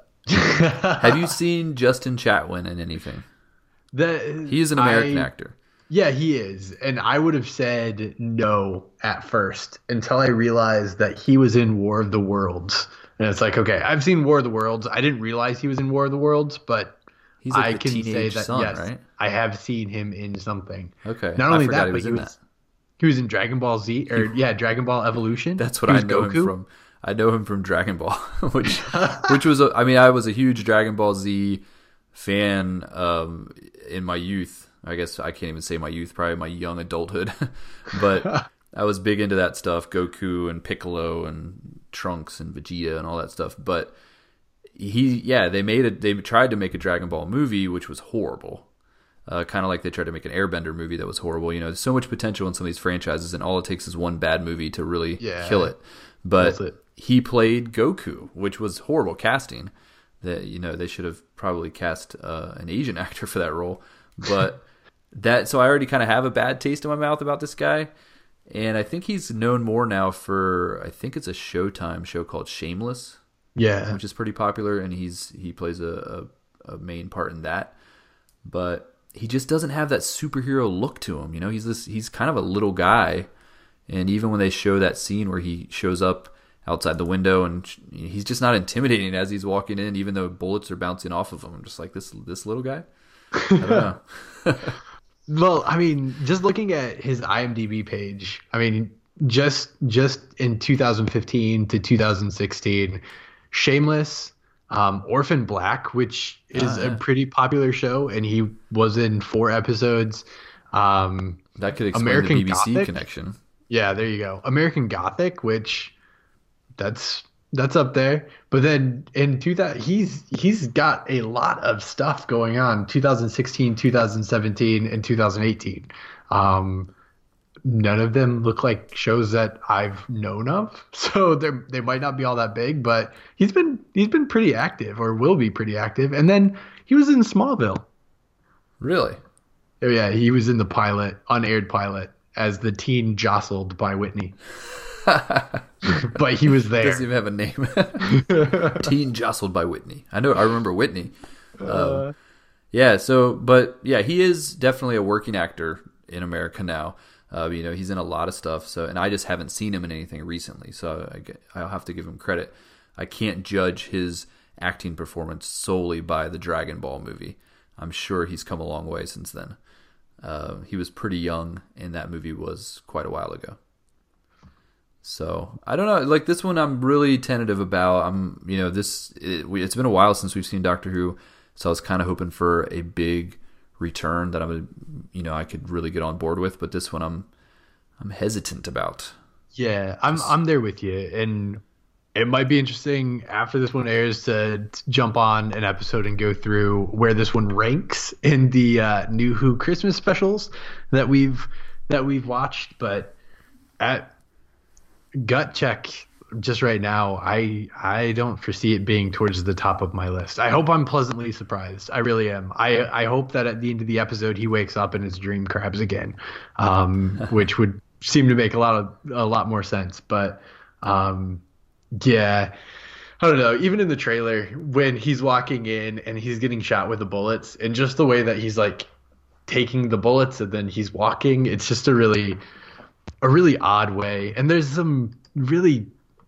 Have you seen Justin Chatwin in anything? The, He is an American I- actor. Yeah, he is. And I would have said no at first until I realized that he was in War of the Worlds. And it's like, okay, I've seen War of the Worlds. I didn't realize he was in War of the Worlds, but He's like I the can say teenage that, son, yes, right? I have seen him in something. Okay, Not I only forgot that, he but was he in was, that. he was in Dragon Ball Z, or yeah, Dragon Ball Evolution. That's what He I was know Goku. him from. I know him from Dragon Ball, which which was a, I mean, I was a huge Dragon Ball Z fan um, in my youth. I guess I can't even say my youth, probably my young adulthood. But I was big into that stuff, Goku and Piccolo and Trunks and Vegeta and all that stuff. But he, yeah, they made it. They tried to make a Dragon Ball movie, which was horrible. Uh, kind of like they tried to make an Airbender movie that was horrible. You know, there's so much potential in some of these franchises, and all it takes is one bad movie to really Yeah. kill it. But That's it. he played Goku, which was horrible casting. That, you know, they should have probably cast uh, an Asian actor for that role. But that, so I already kind of have a bad taste in my mouth about this guy. And I think he's known more now for, I think it's a Showtime show called Shameless, Yeah. which is pretty popular, and he's he plays a, a, a main part in that. But he just doesn't have that superhero look to him. You know, he's this he's kind of a little guy, and even when they show that scene where he shows up outside the window and he's just not intimidating as he's walking in, even though bullets are bouncing off of him. I'm just like, this this little guy. I don't know. Well, I mean, just looking at his IMDb page, I mean, just just in two thousand fifteen to two thousand sixteen, Shameless, um, Orphan Black, which is Ah, yeah. a pretty popular show, and he was in four episodes. Um, That could explain American the B B C Gothic? connection. yeah, there you go. American Gothic, which that's that's up there. But then in two thousand, he's he's got a lot of stuff going on. twenty sixteen, twenty seventeen, and two thousand eighteen. Um, none of them look like shows that I've known of, so they they might not be all that big. But he's been he's been pretty active, or will be pretty active. And then he was in Smallville. Really? Oh yeah, he was in the pilot, unaired pilot, as the teen jostled by Whitney. But he was there. Doesn't even have a name. Teen jostled by Whitney. I know. I remember Whitney. Um, yeah. So, but yeah, he is definitely a working actor in America now. Uh, you know, he's in a lot of stuff. So, and I just haven't seen him in anything recently. So I, get- I'll have to give him credit. I can't judge his acting performance solely by the Dragon Ball movie. I'm sure he's come a long way since then. Uh, he was pretty young, and that movie was quite a while ago. So I don't know. Like this one, I'm really tentative about. I'm, you know, this. It, we, it's been a while since we've seen Doctor Who, so I was kind of hoping for a big return that I'm, you know, I could really get on board with. But this one, I'm, I'm hesitant about. Yeah, I'm Just, I'm there with you, and it might be interesting after this one airs to jump on an episode and go through where this one ranks in the uh, New Who Christmas specials that we've that we've watched. But at gut check, just right now, I I don't foresee it being towards the top of my list. I hope I'm pleasantly surprised. I really am. I I hope that at the end of the episode he wakes up and his dream crabs again, um, which would seem to make a lot of a lot more sense. But um, yeah, I don't know. Even in the trailer, when he's walking in and he's getting shot with the bullets, and just the way that he's like taking the bullets and then he's walking, it's just a really a really odd way. And there's some really,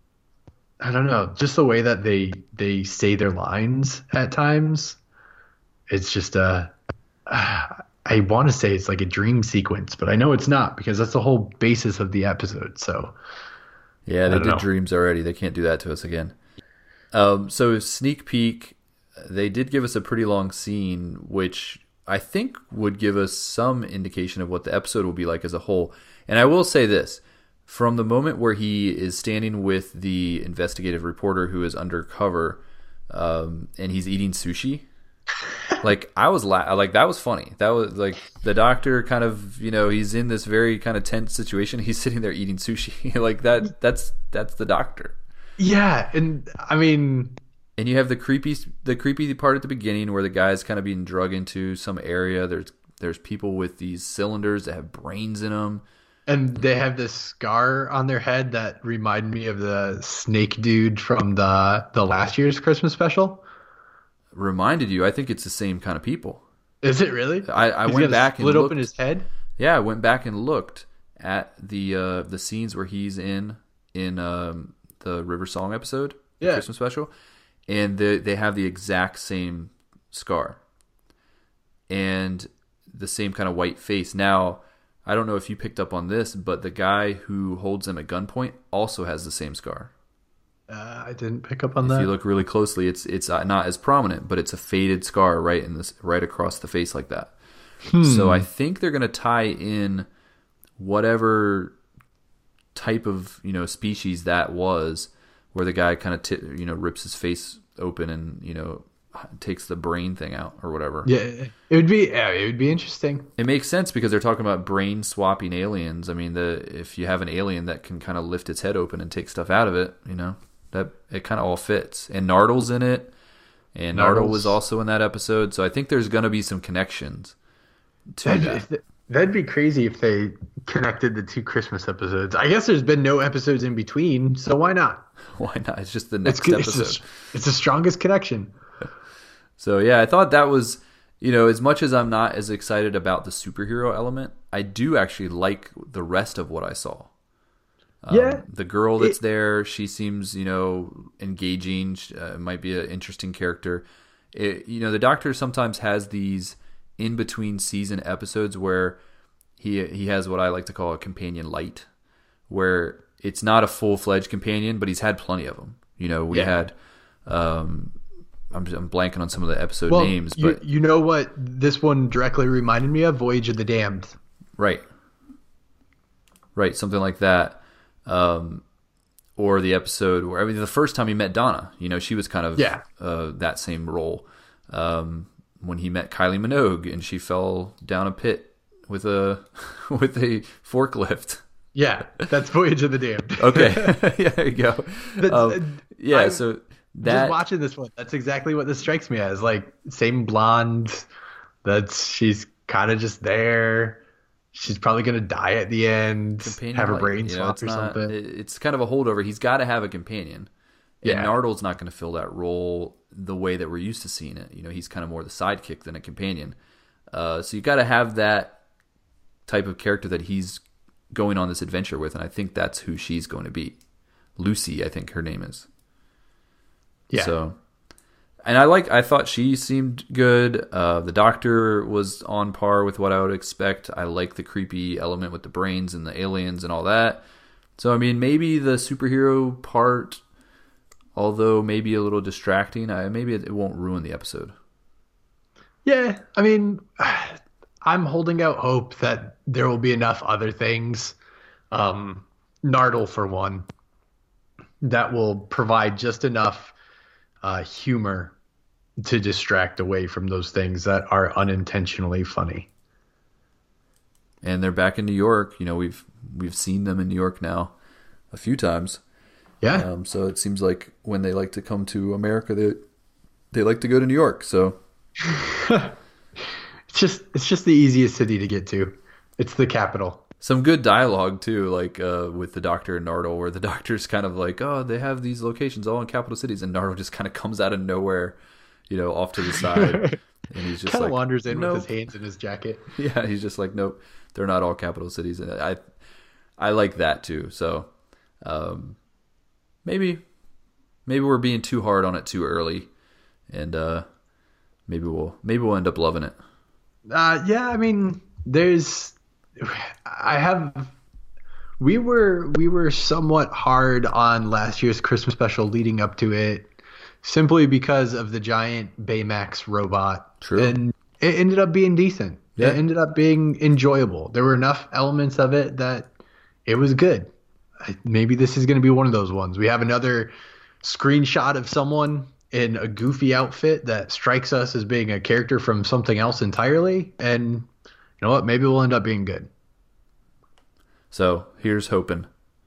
I don't know, just the way that they they say their lines at times. It's just a, uh, I want to say it's like a dream sequence, but I know it's not because that's the whole basis of the episode. So yeah, they did know. dreams already. They can't do that to us again. Um, so sneak peek, they did give us a pretty long scene, which I think would give us some indication of what the episode will be like as a whole. And I will say this. From the moment where he is standing with the investigative reporter who is undercover, um, and he's eating sushi, like I was la- like that was funny. That was like the doctor kind of, you know, he's in this very kind of tense situation. He's sitting there eating sushi, like that. That's that's the doctor. Yeah, and I mean, and you have the creepy the creepy part at the beginning where the guy's kind of being drug into some area. There's there's people with these cylinders that have brains in them. And they have this scar on their head that remind me of the snake dude from the the last year's Christmas special. Reminded you? I think it's the same kind of people. Is it really? I, I He's went got a back and split looked. open his head. Yeah, I went back and looked at the uh, the scenes where he's in in um, the River Song episode, the Yeah. Christmas special, and they they have the exact same scar and the same kind of white face. Now, I don't know if you picked up on this, but the guy who holds him at gunpoint also has the same scar. Uh, I didn't pick up on If that. you look really closely, it's it's not as prominent, but it's a faded scar right in this right across the face like that. Hmm. So I think they're going to tie in whatever type of, you know, species that was, where the guy kind of t- you know rips his face open and, you know, takes the brain thing out or whatever. Yeah, it would be yeah, it would be interesting. It makes sense because they're talking about brain swapping aliens. I mean, the if you have an alien that can kind of lift its head open and take stuff out of it, you know, that it kind of all fits. And Nardle's in it, and Nardle Nardle's- was also in that episode. So I think there's going to be some connections to That'd, that. if the- that'd be crazy if they connected the two Christmas episodes. I guess there's been no episodes in between, so why not? Why not? It's just the It's next good- it's, episode. the- it's the strongest connection. So yeah, I thought that was, you know, as much as I'm not as excited about the superhero element, I do actually like the rest of what I saw. Um, Yeah. The girl that's It- there, she seems, you know, engaging. Uh, might be an interesting character. It, you know, the Doctor sometimes has these in between season episodes where he he has what I like to call a companion light, where it's not a full fledged companion, but he's had plenty of them. You know, we Yeah. had. Um, I'm, I'm blanking on some of the episode Well, names, you, but you know what this one directly reminded me of? Voyage of the Damned. right, right, something like that. Um, or the episode where I mean, the first time he met Donna, you know, she was kind of Yeah. uh, that same role. Um, when he met Kylie Minogue and she fell down a pit with a with a forklift. Yeah, that's Voyage of the Damned. Okay, yeah, there you go. That's- Um, yeah, I'm so Just that watching this one, that's exactly what this strikes me as. Like, same blonde. That's she's kind of just there. She's probably gonna die at the end. companion have her light, brain you know, swapped it's or not- something. it- It's kind of a holdover. He's got to have a companion. And Yeah. Nardle's not going to fill that role the way that we're used to seeing it. You know, he's kind of more the sidekick than a companion. Uh, so you got to have that type of character that he's going on this adventure with, and I think that's who she's going to be. Lucy, I think her name is. Yeah. So And I like. I thought she seemed good. Uh, the doctor was on par with what I would expect. I like the creepy element with the brains and the aliens and all that. So I mean, maybe the superhero part, although maybe a little distracting, I, maybe it, it won't ruin the episode. Yeah, I mean, I'm holding out hope that there will be enough other things, um, Nardole for one, that will provide just enough uh, humor to distract away from those things that are unintentionally funny. And they're back in New York. You know, we've we've seen them in New York now a few times. Yeah. Um, so it seems like when they like to come to America, they they like to go to New York. So it's just it's just the easiest city to get to. It's the capital. Some good dialogue too, like uh, with the doctor and Nardole, where the doctor's kind of like, "Oh, they have these locations all in capital cities," and Nardole just kind of comes out of nowhere, you know, off to the side, and he's just kind of like, wanders in nope. with his hands in his jacket. Yeah, he's just like, "Nope, they're not all capital cities," and I, I like that too. So, um, maybe, maybe we're being too hard on it too early, and uh, maybe we'll maybe we'll end up loving it. Uh, yeah, I mean, there's, I have, we were we were somewhat hard on last year's Christmas special leading up to it, simply because of the giant Baymax robot. True. And it ended up being decent. Yeah. It ended up being enjoyable. There were enough elements of it that it was good. I- Maybe this is going to be one of those ones. We have another screenshot of someone in a goofy outfit that strikes us as being a character from something else entirely. And you know what? Maybe we'll end up being good. So here's hoping.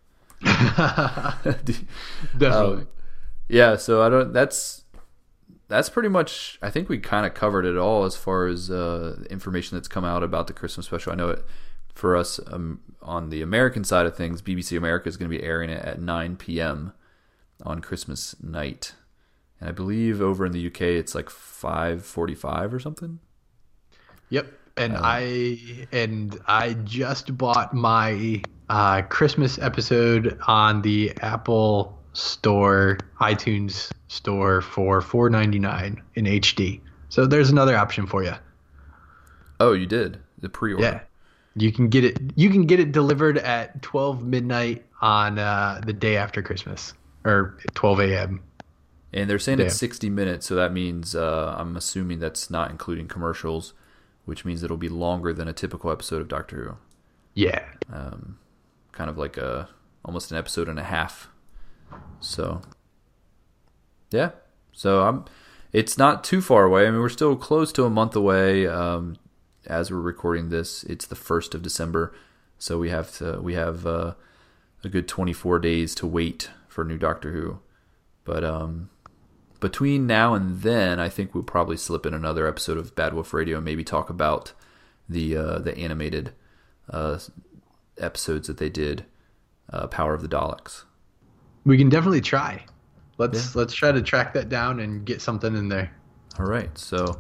Definitely. Um, yeah, so I don't. That's that's pretty much. I think we kind of covered it all as far as uh, information that's come out about the Christmas special. I know it for us um, on the American side of things. B B C America is going to be airing it at nine p.m. on Christmas night, and I believe over in the U K it's like five forty-five or something. Yep. And I and I just bought my uh, Christmas episode on the Apple Store, iTunes Store for four ninety-nine in H D. So there's another option for you. Oh, you did the pre-order. Yeah, you can get it. You can get it delivered at twelve midnight on uh, the day after Christmas, or twelve a.m. And they're saying Yeah. it's sixty minutes, so that means uh, I'm assuming that's not including commercials, which means it'll be longer than a typical episode of Doctor Who. Yeah. Um, kind of like a almost an episode and a half. So, yeah. So I'm. It's not too far away. I mean, we're still close to a month away. Um, as we're recording this, it's the first of December, so we have to we have uh, a good twenty-four days to wait for new Doctor Who. But um, between now and then, I think we'll probably slip in another episode of Bad Wolf Radio and maybe talk about the uh, the animated uh, episodes that they did, uh, Power of the Daleks. We can definitely try. Let's Yeah. let's try to track that down and get something in there. All right. So,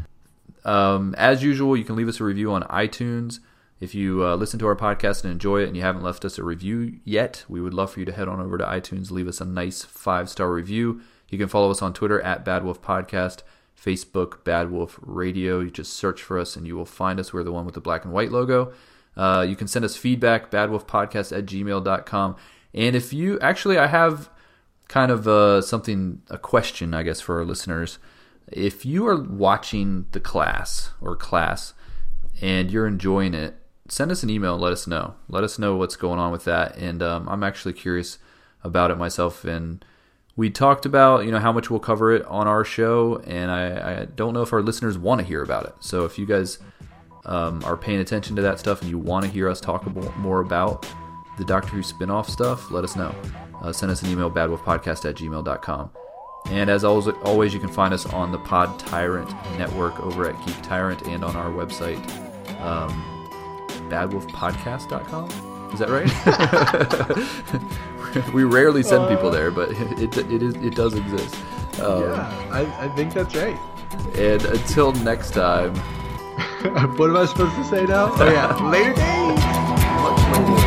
um, as usual, you can leave us a review on iTunes. If you uh, listen to our podcast and enjoy it and you haven't left us a review yet, we would love for you to head on over to iTunes, leave us a nice five-star review. You can follow us on Twitter at Bad Wolf Podcast, Facebook Bad Wolf Radio. You just search for us and you will find us. We're the one with the black and white logo. Uh, you can send us feedback, badwolfpodcast at gmail dot com. And if you, actually, I have kind of uh, something, a question, I guess, for our listeners. If you are watching the class or class and you're enjoying it, send us an email and let us know. Let us know what's going on with that. And um, I'm actually curious about it myself. And we talked about, you know, how much we'll cover it on our show. And I, I don't know if our listeners want to hear about it. So if you guys um, are paying attention to that stuff and you want to hear us talk about, more about the Doctor Who spin-off stuff, let us know. Uh, send us an email, badwolfpodcast at gmail dot com. And as always, always, you can find us on the Pod Tyrant Network over at Geek Tyrant and on our website, um, bad wolf podcast dot com. Is that right? We rarely send people there, but it it, is, it does exist. Um, Yeah, I, I think that's right. And until next time, What am I supposed to say now? Oh yeah, later days. much later.